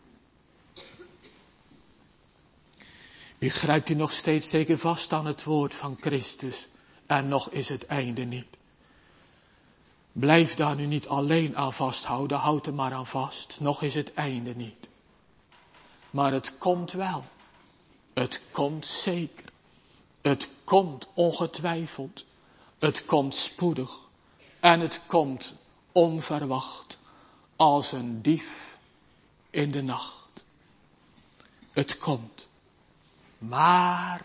U grijpt u nog steeds zeker vast aan het woord van Christus. En nog is het einde niet. Blijf daar nu niet alleen aan vasthouden. Houd er maar aan vast. Nog is het einde niet. Maar het komt wel. Het komt zeker. Het komt ongetwijfeld. Het komt spoedig. En het komt onverwacht. Als een dief in de nacht. Het komt. Maar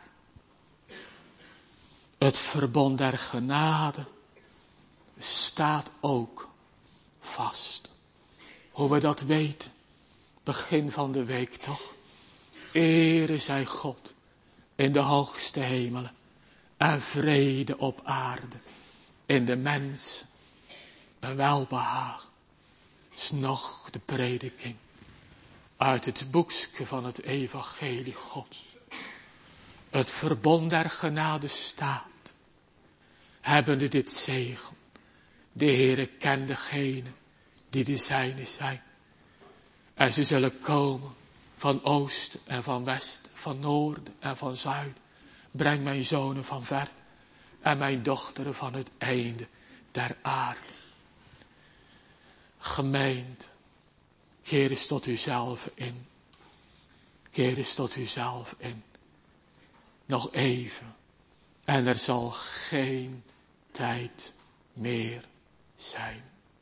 het verbond der genade staat ook vast. Hoe we dat weten, begin van de week toch. Ere zij God in de hoogste hemelen en vrede op aarde in de mens een welbehagen. Is nog de prediking uit het boekje van het evangelie Gods. Het verbond der genade staat, hebbende dit zegen. De Heere kent degenen die de zijne zijn. En ze zullen komen van oosten en van westen, van noorden en van zuiden. Breng mijn zonen van ver en mijn dochteren van het einde der aarde. Gemeente, keer eens tot uzelf in. Keer eens tot uzelf in. Nog even. En er zal geen tijd meer zijn.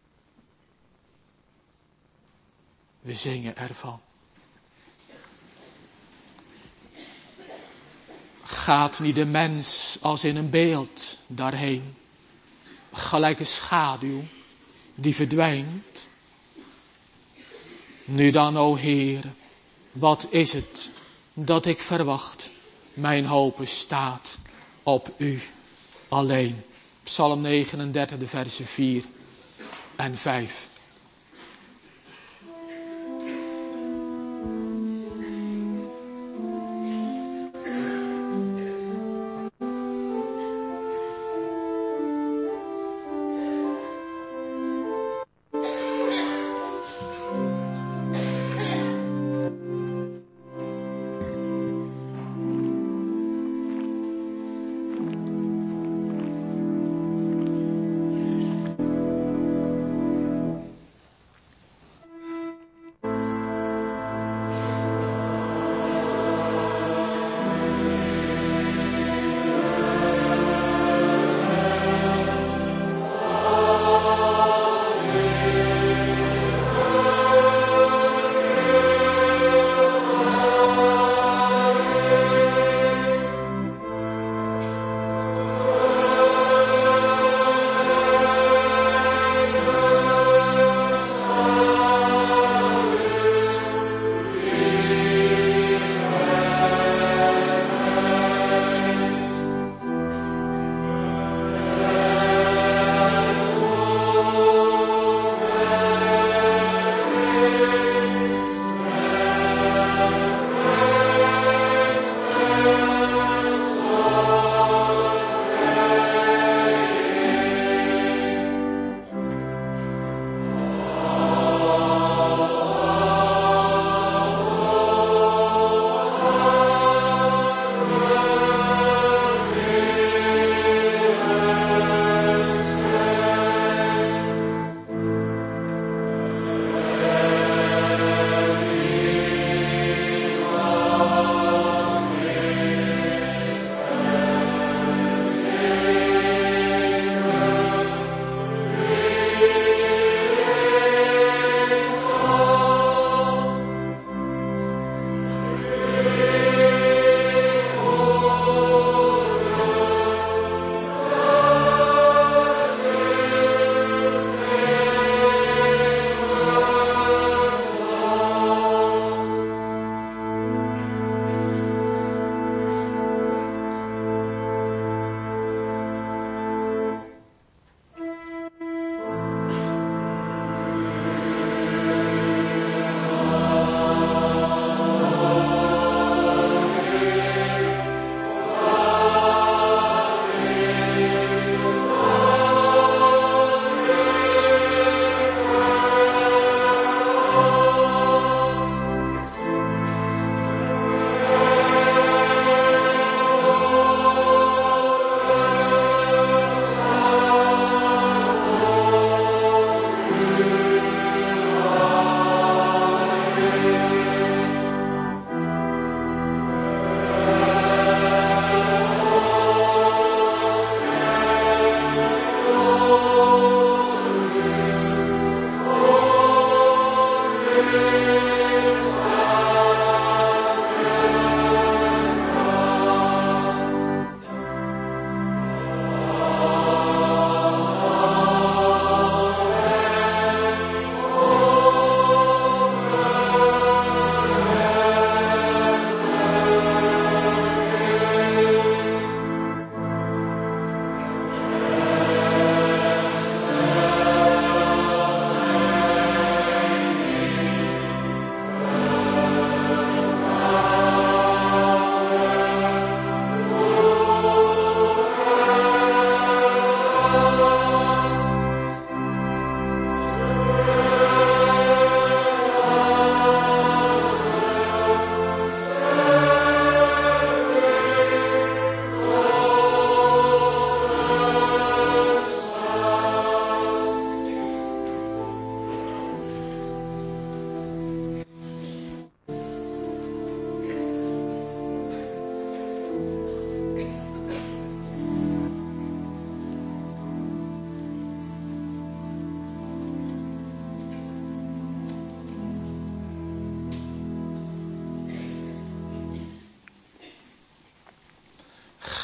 We zingen ervan. Gaat niet de mens als in een beeld daarheen. Gelijk een schaduw die verdwijnt. Nu dan, o Heer, wat is het dat ik verwacht? Mijn hoop staat op u alleen. Psalm 39, de versen 4 en 5.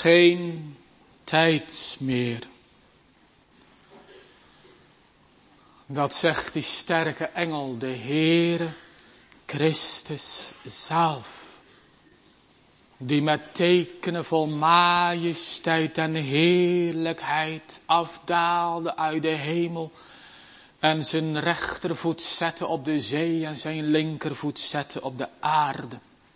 geen tijd meer. Dat zegt die sterke engel, de Heere Christus zelf. Die met tekenen vol majesteit en heerlijkheid afdaalde uit de hemel. En zijn rechtervoet zette op de zee en zijn linkervoet zette op de aarde.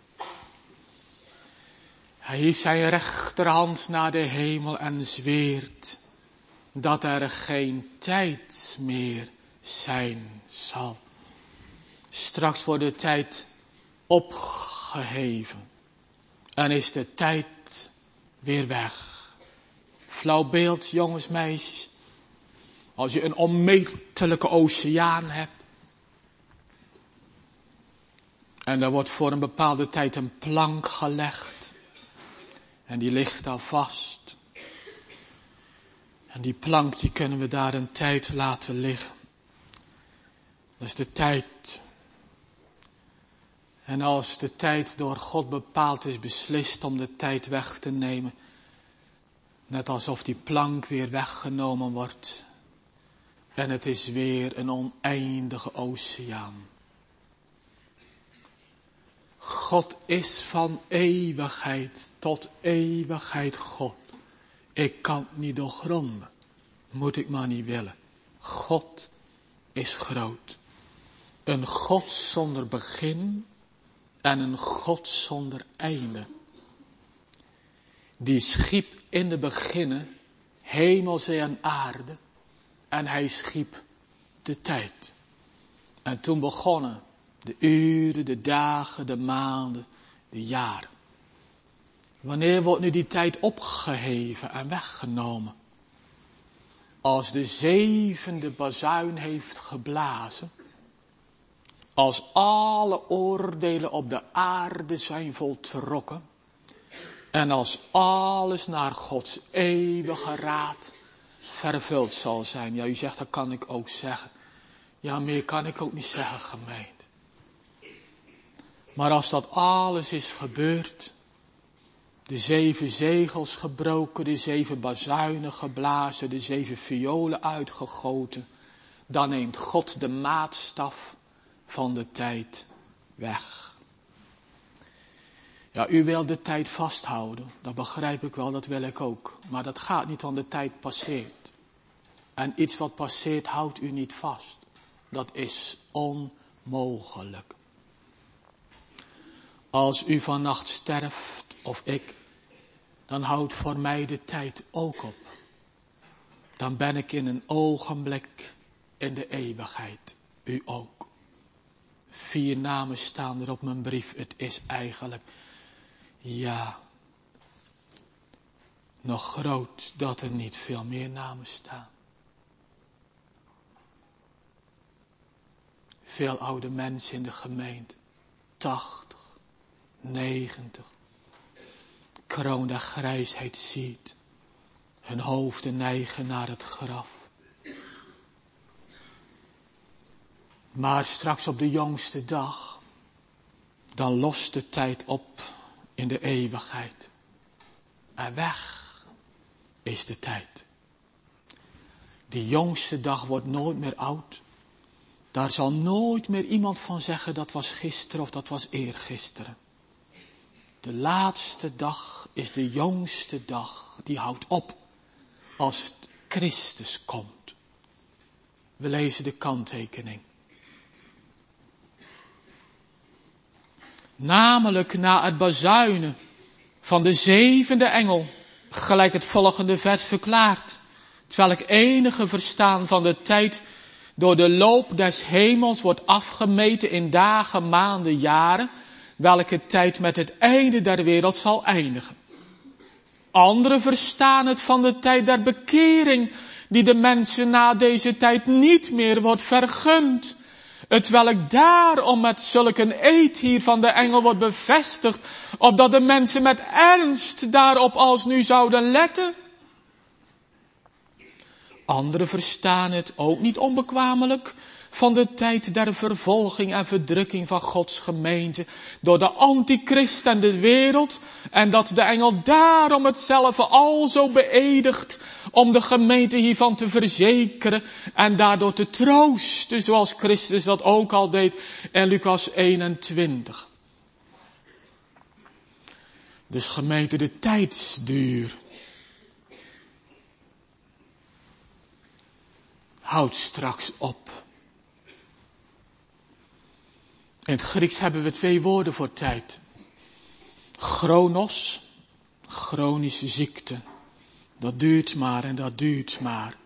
Hij hief zijn rechterhand naar de hemel en zweert dat er geen tijd meer zijn zal. Straks wordt de tijd opgeheven en is de tijd weer weg. Flauw beeld, jongens, meisjes. Als je een onmetelijke oceaan hebt. En daar wordt voor een bepaalde tijd een plank gelegd. En die ligt daar vast. En die plank die kunnen we daar een tijd laten liggen. Dat is de tijd. En als de tijd door God bepaald is, beslist om de tijd weg te nemen. Net alsof die plank weer weggenomen wordt. En het is weer een oneindige oceaan. God is van eeuwigheid tot eeuwigheid God. Ik kan het niet doorgronden. Moet ik maar niet willen. God is groot. Een God zonder begin en een God zonder einde. Die schiep in de beginnen hemel, zee en aarde. En hij schiep de tijd. En toen begonnen de uren, de dagen, de maanden, de jaren. Wanneer wordt nu die tijd opgeheven en weggenomen? Als de zevende bazuin heeft geblazen. Als alle oordelen op de aarde zijn voltrokken. En als alles naar Gods eeuwige raad vervuld zal zijn. Ja, u zegt, dat kan ik ook zeggen. Ja, meer kan ik ook niet zeggen, gemeente. Maar als dat alles is gebeurd, de 7 zegels gebroken, de 7 bazuinen geblazen, de 7 violen uitgegoten, dan neemt God de maatstaf van de tijd weg. Ja, u wilt de tijd vasthouden, dat begrijp ik wel, dat wil ik ook. Maar dat gaat niet, want de tijd passeert. En iets wat passeert houdt u niet vast. Dat is onmogelijk. Als u vannacht sterft, of ik, dan houdt voor mij de tijd ook op. Dan ben ik in een ogenblik in de eeuwigheid. U ook. 4 namen staan er op mijn brief. Het is eigenlijk, ja, nog groot dat er niet veel meer namen staan. Veel oude mensen in de gemeente. 80, 90. Kroon der grijsheid ziet. Hun hoofden neigen naar het graf. Maar straks op de jongste dag. Dan lost de tijd op in de eeuwigheid. En weg is de tijd. Die jongste dag wordt nooit meer oud. Daar zal nooit meer iemand van zeggen dat was gisteren of dat was eergisteren. De laatste dag is de jongste dag. Die houdt op als Christus komt. We lezen de kanttekening. Namelijk na het bazuinen van de 7e engel, gelijk het volgende vers verklaart. Terwijl ik enige verstaan van de tijd door de loop des hemels wordt afgemeten in dagen, maanden, jaren, welke tijd met het einde der wereld zal eindigen. Anderen verstaan het van de tijd der bekering, die de mensen na deze tijd niet meer wordt vergund. Hetwelk daarom met zulk een eed hier van de engel wordt bevestigd, opdat de mensen met ernst daarop als nu zouden letten. Anderen verstaan het ook niet onbekwamelijk van de tijd der vervolging en verdrukking van Gods gemeente door de antichrist en de wereld, en dat de engel daarom hetzelfde alzo beëdigt om de gemeente hiervan te verzekeren en daardoor te troosten, zoals Christus dat ook al deed in Lucas 21. Dus gemeente, de tijdsduur houdt straks op. In het Grieks hebben we 2 woorden voor tijd. Chronos, chronische ziekte. Dat duurt maar en dat duurt maar.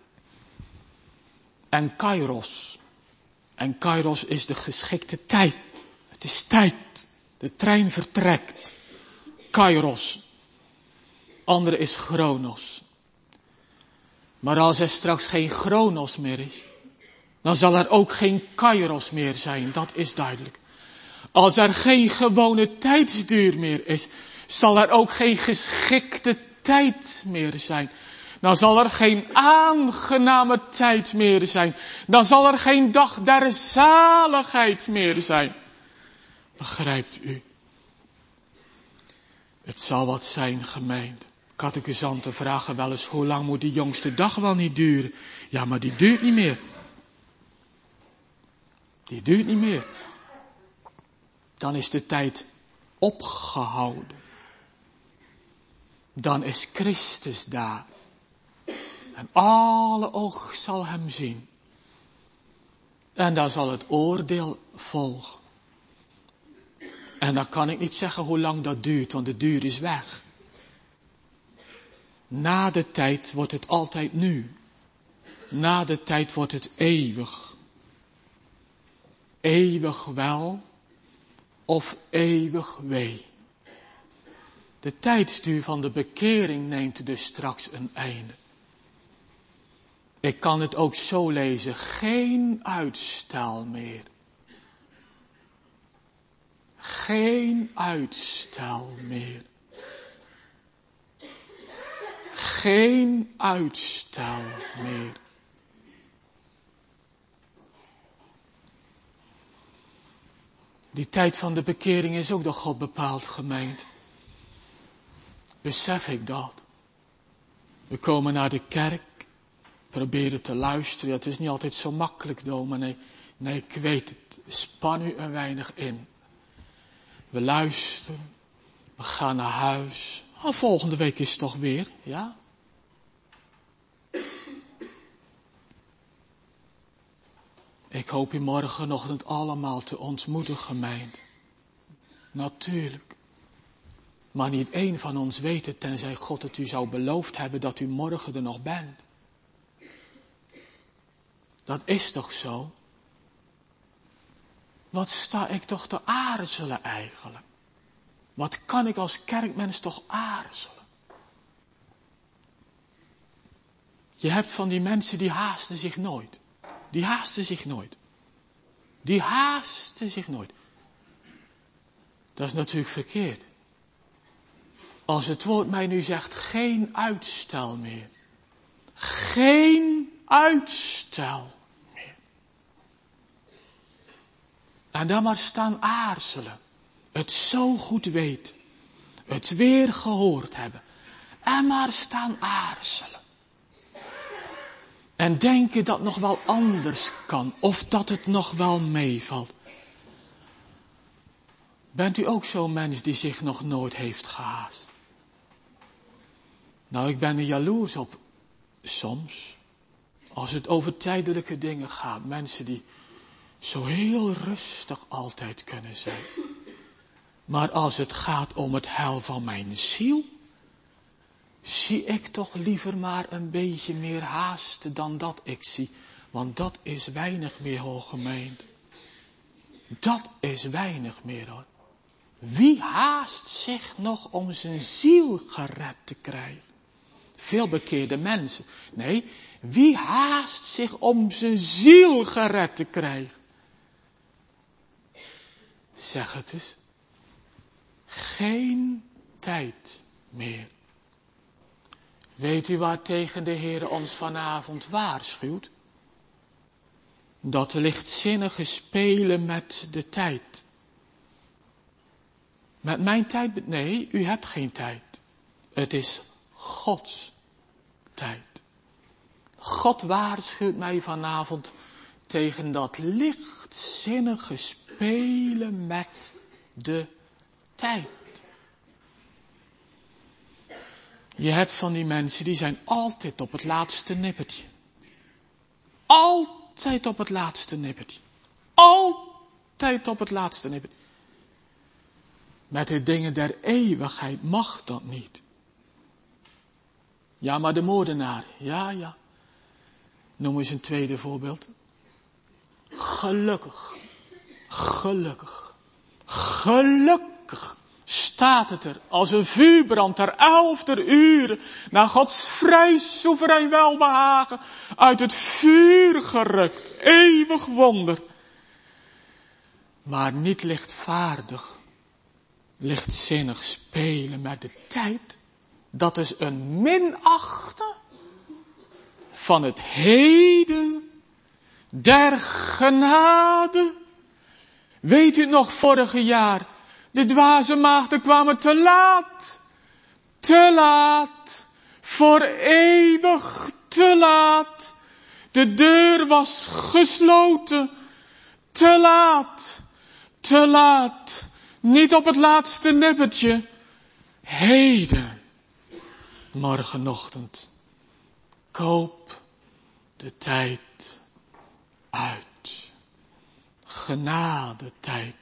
En kairos. En kairos is de geschikte tijd. Het is tijd. De trein vertrekt. Kairos. Andere is chronos. Maar als er straks geen chronos meer is, dan zal er ook geen kairos meer zijn. Dat is duidelijk. Als er geen gewone tijdsduur meer is, zal er ook geen geschikte tijd meer zijn. Dan zal er geen aangename tijd meer zijn. Dan zal er geen dag der zaligheid meer zijn. Begrijpt u? Het zal wat zijn, gemeente. Catechisanten vragen wel eens, hoe lang moet die jongste dag wel niet duren? Ja, maar die duurt niet meer. Die duurt niet meer. Dan is de tijd opgehouden. Dan is Christus daar. En alle oog zal hem zien. En dan zal het oordeel volgen. En dan kan ik niet zeggen hoe lang dat duurt, want de duur is weg. Na de tijd wordt het altijd nu. Na de tijd wordt het eeuwig. Eeuwig wel of eeuwig wee. De tijdsduur van de bekering neemt dus straks een einde. Ik kan het ook zo lezen. Geen uitstel meer. Geen uitstel meer. Geen uitstel meer. Die tijd van de bekering is ook door God bepaald, gemeente. Besef ik dat. We komen naar de kerk, proberen te luisteren. Het is niet altijd zo makkelijk, dominee. Nee, ik weet het. Span u een weinig in. We luisteren. We gaan naar huis. Oh, volgende week is het toch weer, ja? Ik hoop u morgenochtend allemaal te ontmoeten, gemeente. Natuurlijk. Maar niet één van ons weet het, tenzij God het u zou beloofd hebben dat u morgen er nog bent. Dat is toch zo? Wat sta ik toch te aarzelen eigenlijk? Wat kan ik als kerkmens toch aarzelen? Je hebt van die mensen die haasten zich nooit. Die haasten zich nooit. Die haasten zich nooit. Dat is natuurlijk verkeerd. Als het woord mij nu zegt, geen uitstel meer. Geen uitstel meer. En dan maar staan aarzelen. Het zo goed weten. Het weer gehoord hebben. En maar staan aarzelen. En denken dat nog wel anders kan. Of dat het nog wel meevalt. Bent u ook zo'n mens die zich nog nooit heeft gehaast? Nou, ik ben er jaloers op. Soms. Als het over tijdelijke dingen gaat. Mensen die zo heel rustig altijd kunnen zijn. Maar als het gaat om het heil van mijn ziel, zie ik toch liever maar een beetje meer haast dan dat ik zie. Want dat is weinig meer, hooggemeente. Dat is weinig meer, hoor. Wie haast zich nog om zijn ziel gered te krijgen? Veel bekeerde mensen. Nee, wie haast zich om zijn ziel gered te krijgen? Zeg het eens. Geen tijd meer. Weet u waar tegen de Heer ons vanavond waarschuwt? Dat lichtzinnige spelen met de tijd. Met mijn tijd? Nee, u hebt geen tijd. Het is Gods tijd. God waarschuwt mij vanavond tegen dat lichtzinnige spelen met de tijd. Je hebt van die mensen die zijn altijd op het laatste nippertje. Altijd op het laatste nippertje. Altijd op het laatste nippertje. Met de dingen der eeuwigheid mag dat niet. Ja, maar de moordenaar. Ja. Noem eens een tweede voorbeeld. Gelukkig staat het er als een vuurbrand ter 11e uur naar Gods vrij soeverein welbehagen uit het vuur gerukt. Eeuwig wonder. Maar niet lichtvaardig, lichtzinnig spelen met de tijd. Dat is een minachten van het heden der genade. Weet u nog vorig jaar? De dwaze maagden kwamen te laat, voor eeuwig te laat. De deur was gesloten, te laat, niet op het laatste nippertje. Heden, morgenochtend, koop de tijd uit. Genadetijd.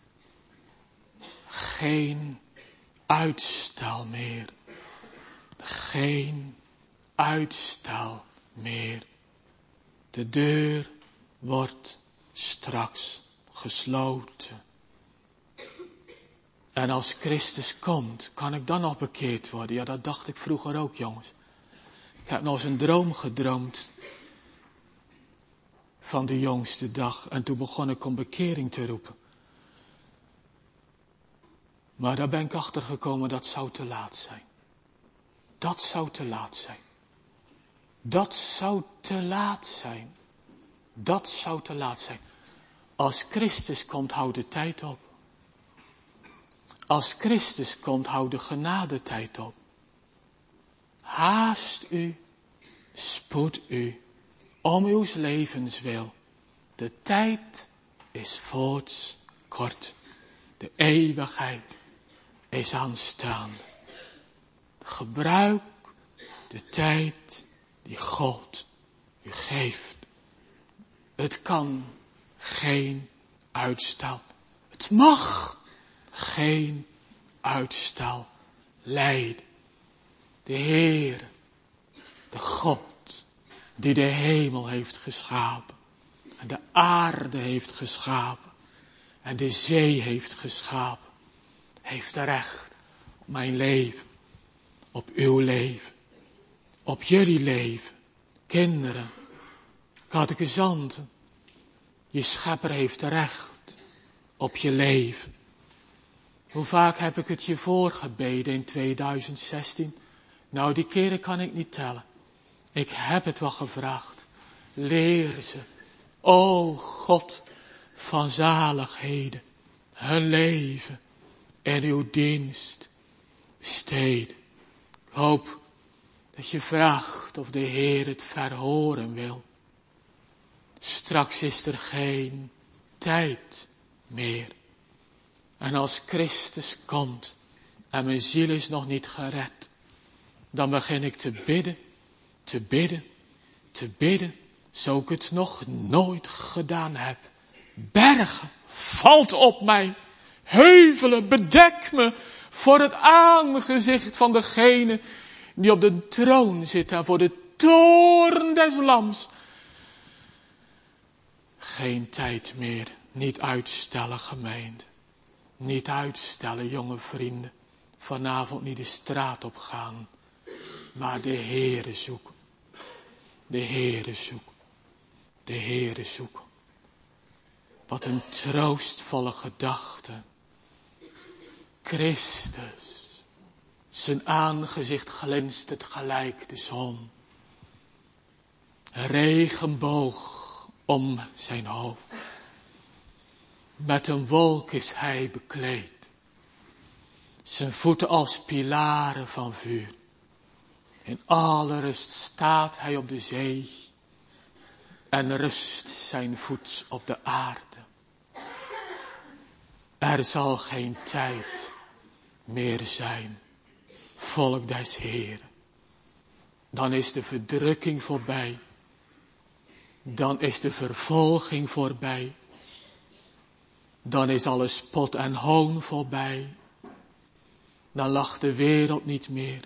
Geen uitstel meer. Geen uitstel meer. De deur wordt straks gesloten. En als Christus komt, kan ik dan nog bekeerd worden? Ja, dat dacht ik vroeger ook, jongens. Ik heb nog eens een droom gedroomd van de jongste dag. En toen begon ik om bekering te roepen. Maar daar ben ik achter gekomen, dat zou te laat zijn. Dat zou te laat zijn. Dat zou te laat zijn. Dat zou te laat zijn. Als Christus komt, houdt de tijd op. Als Christus komt, houdt de genadetijd op. Haast u, spoed u, om uw levens wil. De tijd is voorts kort. De eeuwigheid is aanstaande. Gebruik de tijd die God u geeft. Het kan geen uitstel. Het mag geen uitstel lijden. De Heer, de God, die de hemel heeft geschapen. En de aarde heeft geschapen. En de zee heeft geschapen. Heeft recht op mijn leven. Op uw leven. Op jullie leven. Kinderen. Catechizanten. Je schepper heeft recht op je leven. Hoe vaak heb ik het je voorgebeden in 2016? Nou, die keren kan ik niet tellen. Ik heb het wel gevraagd. Leer ze, o God van zaligheden, hun leven en uw dienst besteden. Ik hoop dat je vraagt of de Heer het verhoren wil. Straks is er geen tijd meer. En als Christus komt en mijn ziel is nog niet gered, dan begin ik te bidden, zo ik het nog nooit gedaan heb. Bergen, valt op mij. Heuvelen, bedek me voor het aangezicht van degene die op de troon zit en voor de toorn des lams. Geen tijd meer, niet uitstellen gemeente. Niet uitstellen, jonge vrienden. Vanavond niet de straat op gaan, maar de Heere zoeken. De Heere zoeken. De Heere zoeken. Wat een troostvolle gedachte. Christus Zijn aangezicht glinstert gelijk de zon. Een regenboog om zijn hoofd. Met een wolk is hij bekleed. Zijn voeten als pilaren van vuur. In alle rust staat hij op de zee. En rust zijn voet op de aarde. Er zal geen tijd meer zijn, volk des Heeren. Dan is de verdrukking voorbij. Dan is de vervolging voorbij. Dan is alle spot en hoon voorbij. Dan lacht de wereld niet meer.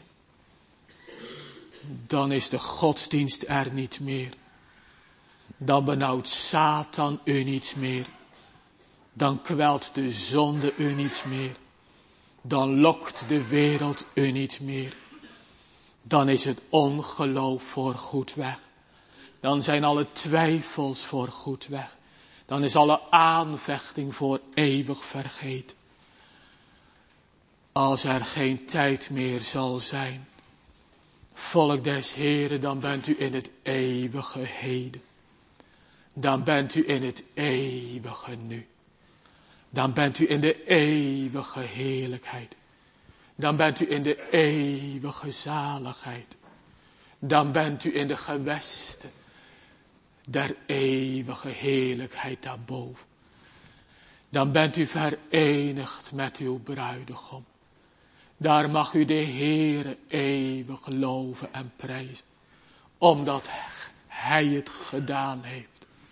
Dan is de godsdienst er niet meer. Dan benauwt Satan u niet meer. Dan kwelt de zonde u niet meer. Dan lokt de wereld u niet meer. Dan is het ongeloof voor goed weg. Dan zijn alle twijfels voor goed weg. Dan is alle aanvechting voor eeuwig vergeten. Als er geen tijd meer zal zijn, volk des Heeren, dan bent u in het eeuwige heden. Dan bent u in het eeuwige nu. Dan bent u in de eeuwige heerlijkheid. Dan bent u in de eeuwige zaligheid. Dan bent u in de gewesten der eeuwige heerlijkheid daarboven. Dan bent u verenigd met uw bruidegom. Daar mag u de Heere eeuwig loven en prijzen. Omdat hij het gedaan heeft.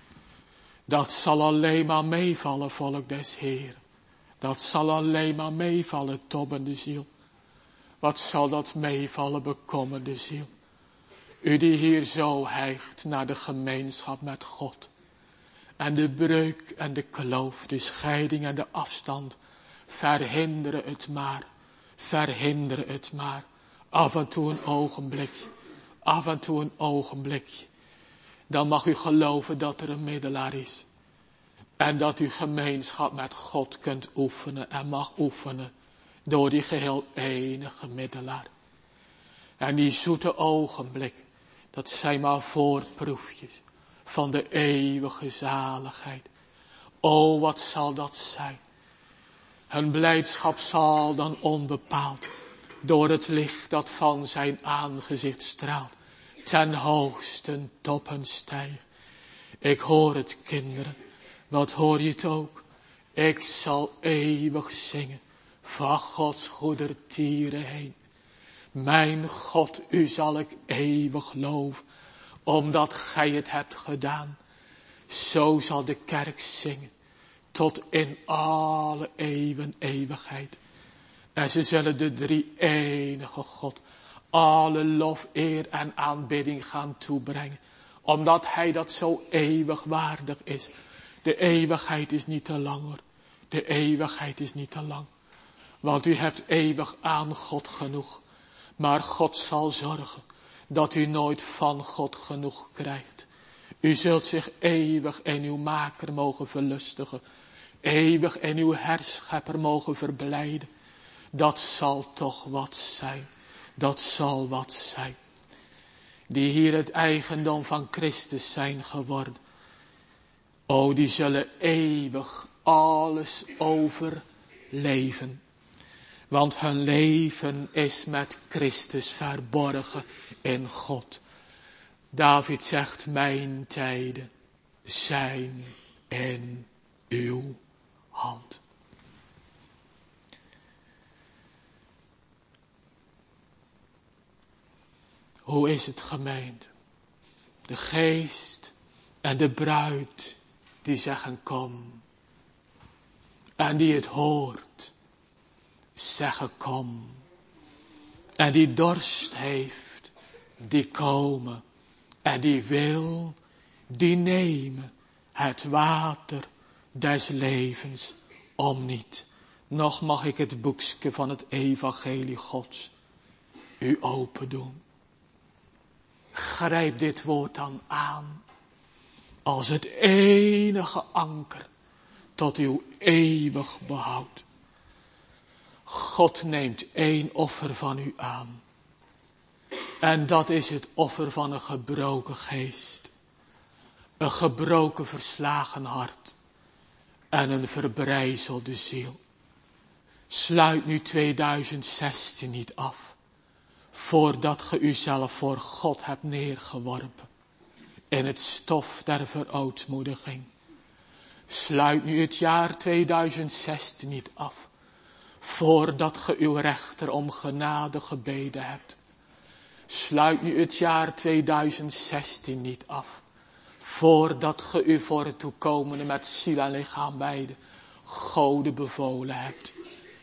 Dat zal alleen maar meevallen, volk des Heeren. Dat zal alleen maar meevallen, tobbende ziel. Wat zal dat meevallen, bekommerde ziel. U die hier zo hijgt naar de gemeenschap met God. En de breuk en de kloof, de scheiding en de afstand. Verhinderen het maar. Verhinderen het maar. Af en toe een ogenblikje. Af en toe een ogenblikje. Dan mag u geloven dat er een middelaar is. En dat u gemeenschap met God kunt oefenen en mag oefenen. Door die geheel enige middelaar. En die zoete ogenblik. Dat zijn maar voorproefjes. Van de eeuwige zaligheid. O, wat zal dat zijn. Hun blijdschap zal dan onbepaald. Door het licht dat van zijn aangezicht straalt. Ten hoogste toppen stijgen. Ik hoor het, kinderen. Wat hoor je het ook? Ik zal eeuwig zingen. Van Gods goedertieren heen. Mijn God, u zal ik eeuwig loven. Omdat gij het hebt gedaan. Zo zal de kerk zingen. Tot in alle eeuwen eeuwigheid. En ze zullen de drie enige God alle lof, eer en aanbidding gaan toebrengen. Omdat hij dat zo eeuwig waardig is. De eeuwigheid is niet te lang hoor. De eeuwigheid is niet te lang. Want u hebt eeuwig aan God genoeg. Maar God zal zorgen dat u nooit van God genoeg krijgt. U zult zich eeuwig in uw maker mogen verlustigen. Eeuwig in uw herschepper mogen verblijden. Dat zal toch wat zijn. Dat zal wat zijn. Die hier het eigendom van Christus zijn geworden. O, die zullen eeuwig alles overleven. Want hun leven is met Christus verborgen in God. David zegt, mijn tijden zijn in uw hand. Hoe is het, gemeente? De geest en de bruid die zeggen kom. En die het hoort, zeggen kom. En die dorst heeft, die komen. En die wil, die nemen het water des levens om niet. Nog mag ik het boekje van het evangelie Gods u open doen. Grijp dit woord dan aan als het enige anker tot uw eeuwig behoud. God neemt 1 offer van u aan. En dat is het offer van een gebroken geest. Een gebroken verslagen hart. En een verbrijzelde ziel. Sluit nu 2016 niet af. Voordat ge uzelf voor God hebt neergeworpen. In het stof der verootmoediging. Sluit nu het jaar 2016 niet af. Voordat ge uw rechter om genade gebeden hebt. Sluit nu het jaar 2016 niet af. Voordat ge u voor het toekomende met ziel en lichaam beide Gode bevolen hebt.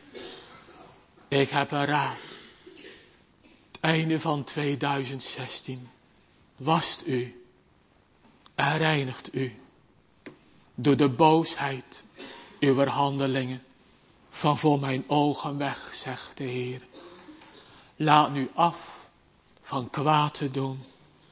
Ik heb een raad. Het einde van 2016 wast u en reinigt u door de boosheid uw handelingen van voor mijn ogen weg, zegt de Heer. Laat nu af van kwaad te doen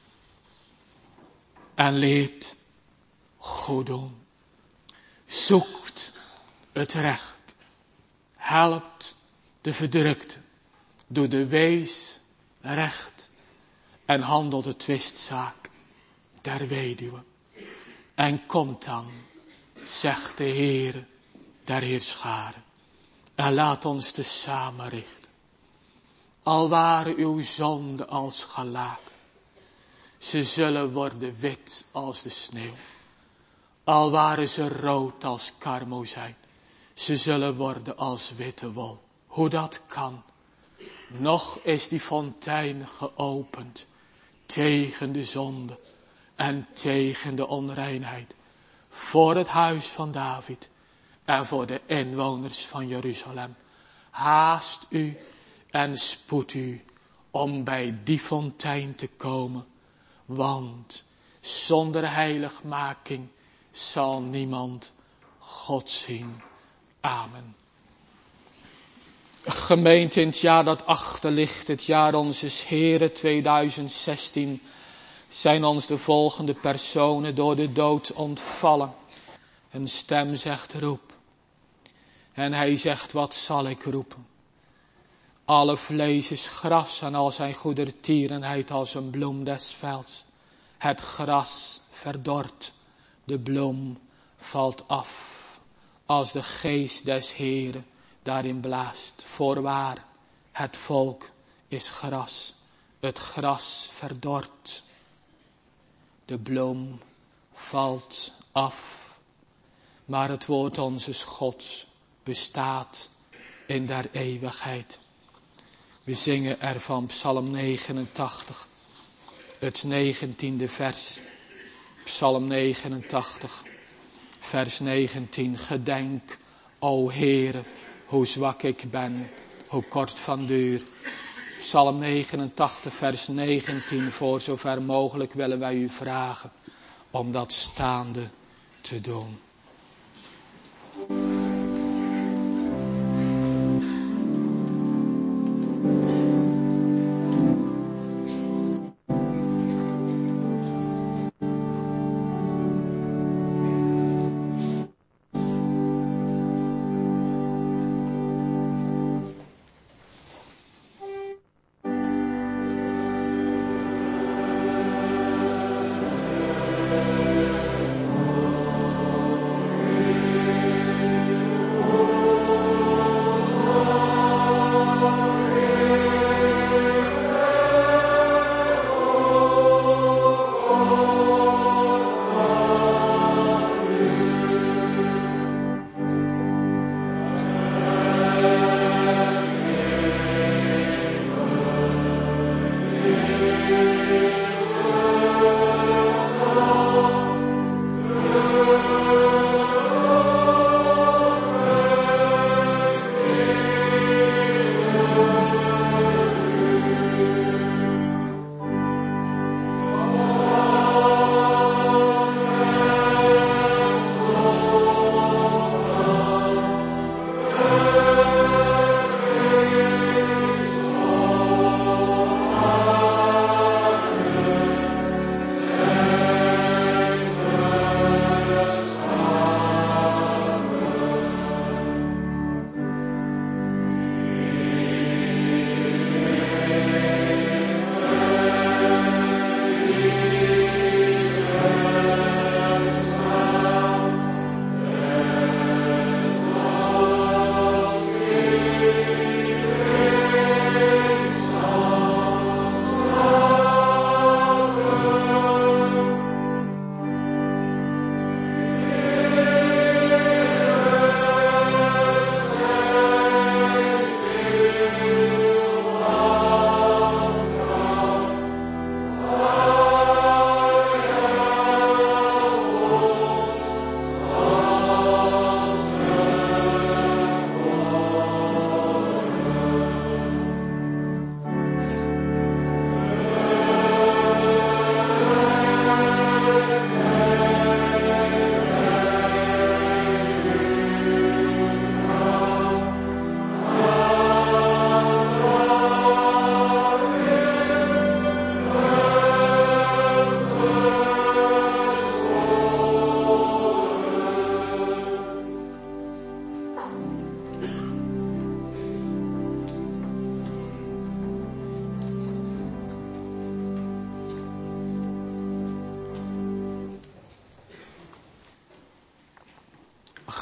en leert goed doen. Zoekt het recht, helpt de verdrukte, doet de wees recht en handelt de twistzaak der weduwe. En komt dan, zegt de Heer der Heerscharen, en laat ons te samen richten. Al waren uw zonden als galaken, ze zullen worden wit als de sneeuw. Al waren ze rood als karmozijn, ze zullen worden als witte wol. Hoe dat kan, nog is die fontein geopend tegen de zonde en tegen de onreinheid. Voor het huis van David en voor de inwoners van Jeruzalem. Haast u en spoed u om bij die fontein te komen. Want zonder heiligmaking zal niemand God zien. Amen. Gemeente, in het jaar dat achter ligt, het jaar onzes Heren 2016, zijn ons de volgende personen door de dood ontvallen. Een stem zegt roep. En hij zegt, wat zal ik roepen? Alle vlees is gras en al zijn goedertierenheid als een bloem des velds. Het gras verdort, de bloem valt af, als de geest des Heren daarin blaast. Voorwaar, het volk is gras, het gras verdort, de bloem valt af. Maar het woord onzes Gods bestaat in der eeuwigheid. We zingen ervan Psalm 89, het 19e vers. Psalm 89, vers 19. Gedenk, o Heere, hoe zwak ik ben, hoe kort van duur. Psalm 89, vers 19. Voor zover mogelijk willen wij u vragen om dat staande te doen.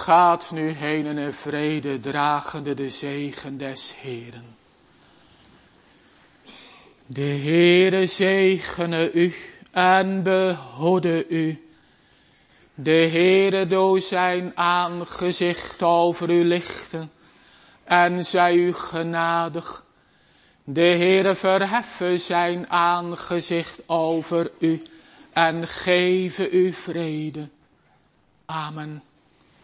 gaat nu heen in vrede, dragende de zegen des Heeren. De Heere zegene u en behoede u. De Heere doe zijn aangezicht over u lichten en zij u genadig. De Heere verheffen zijn aangezicht over u en geven u vrede. Amen.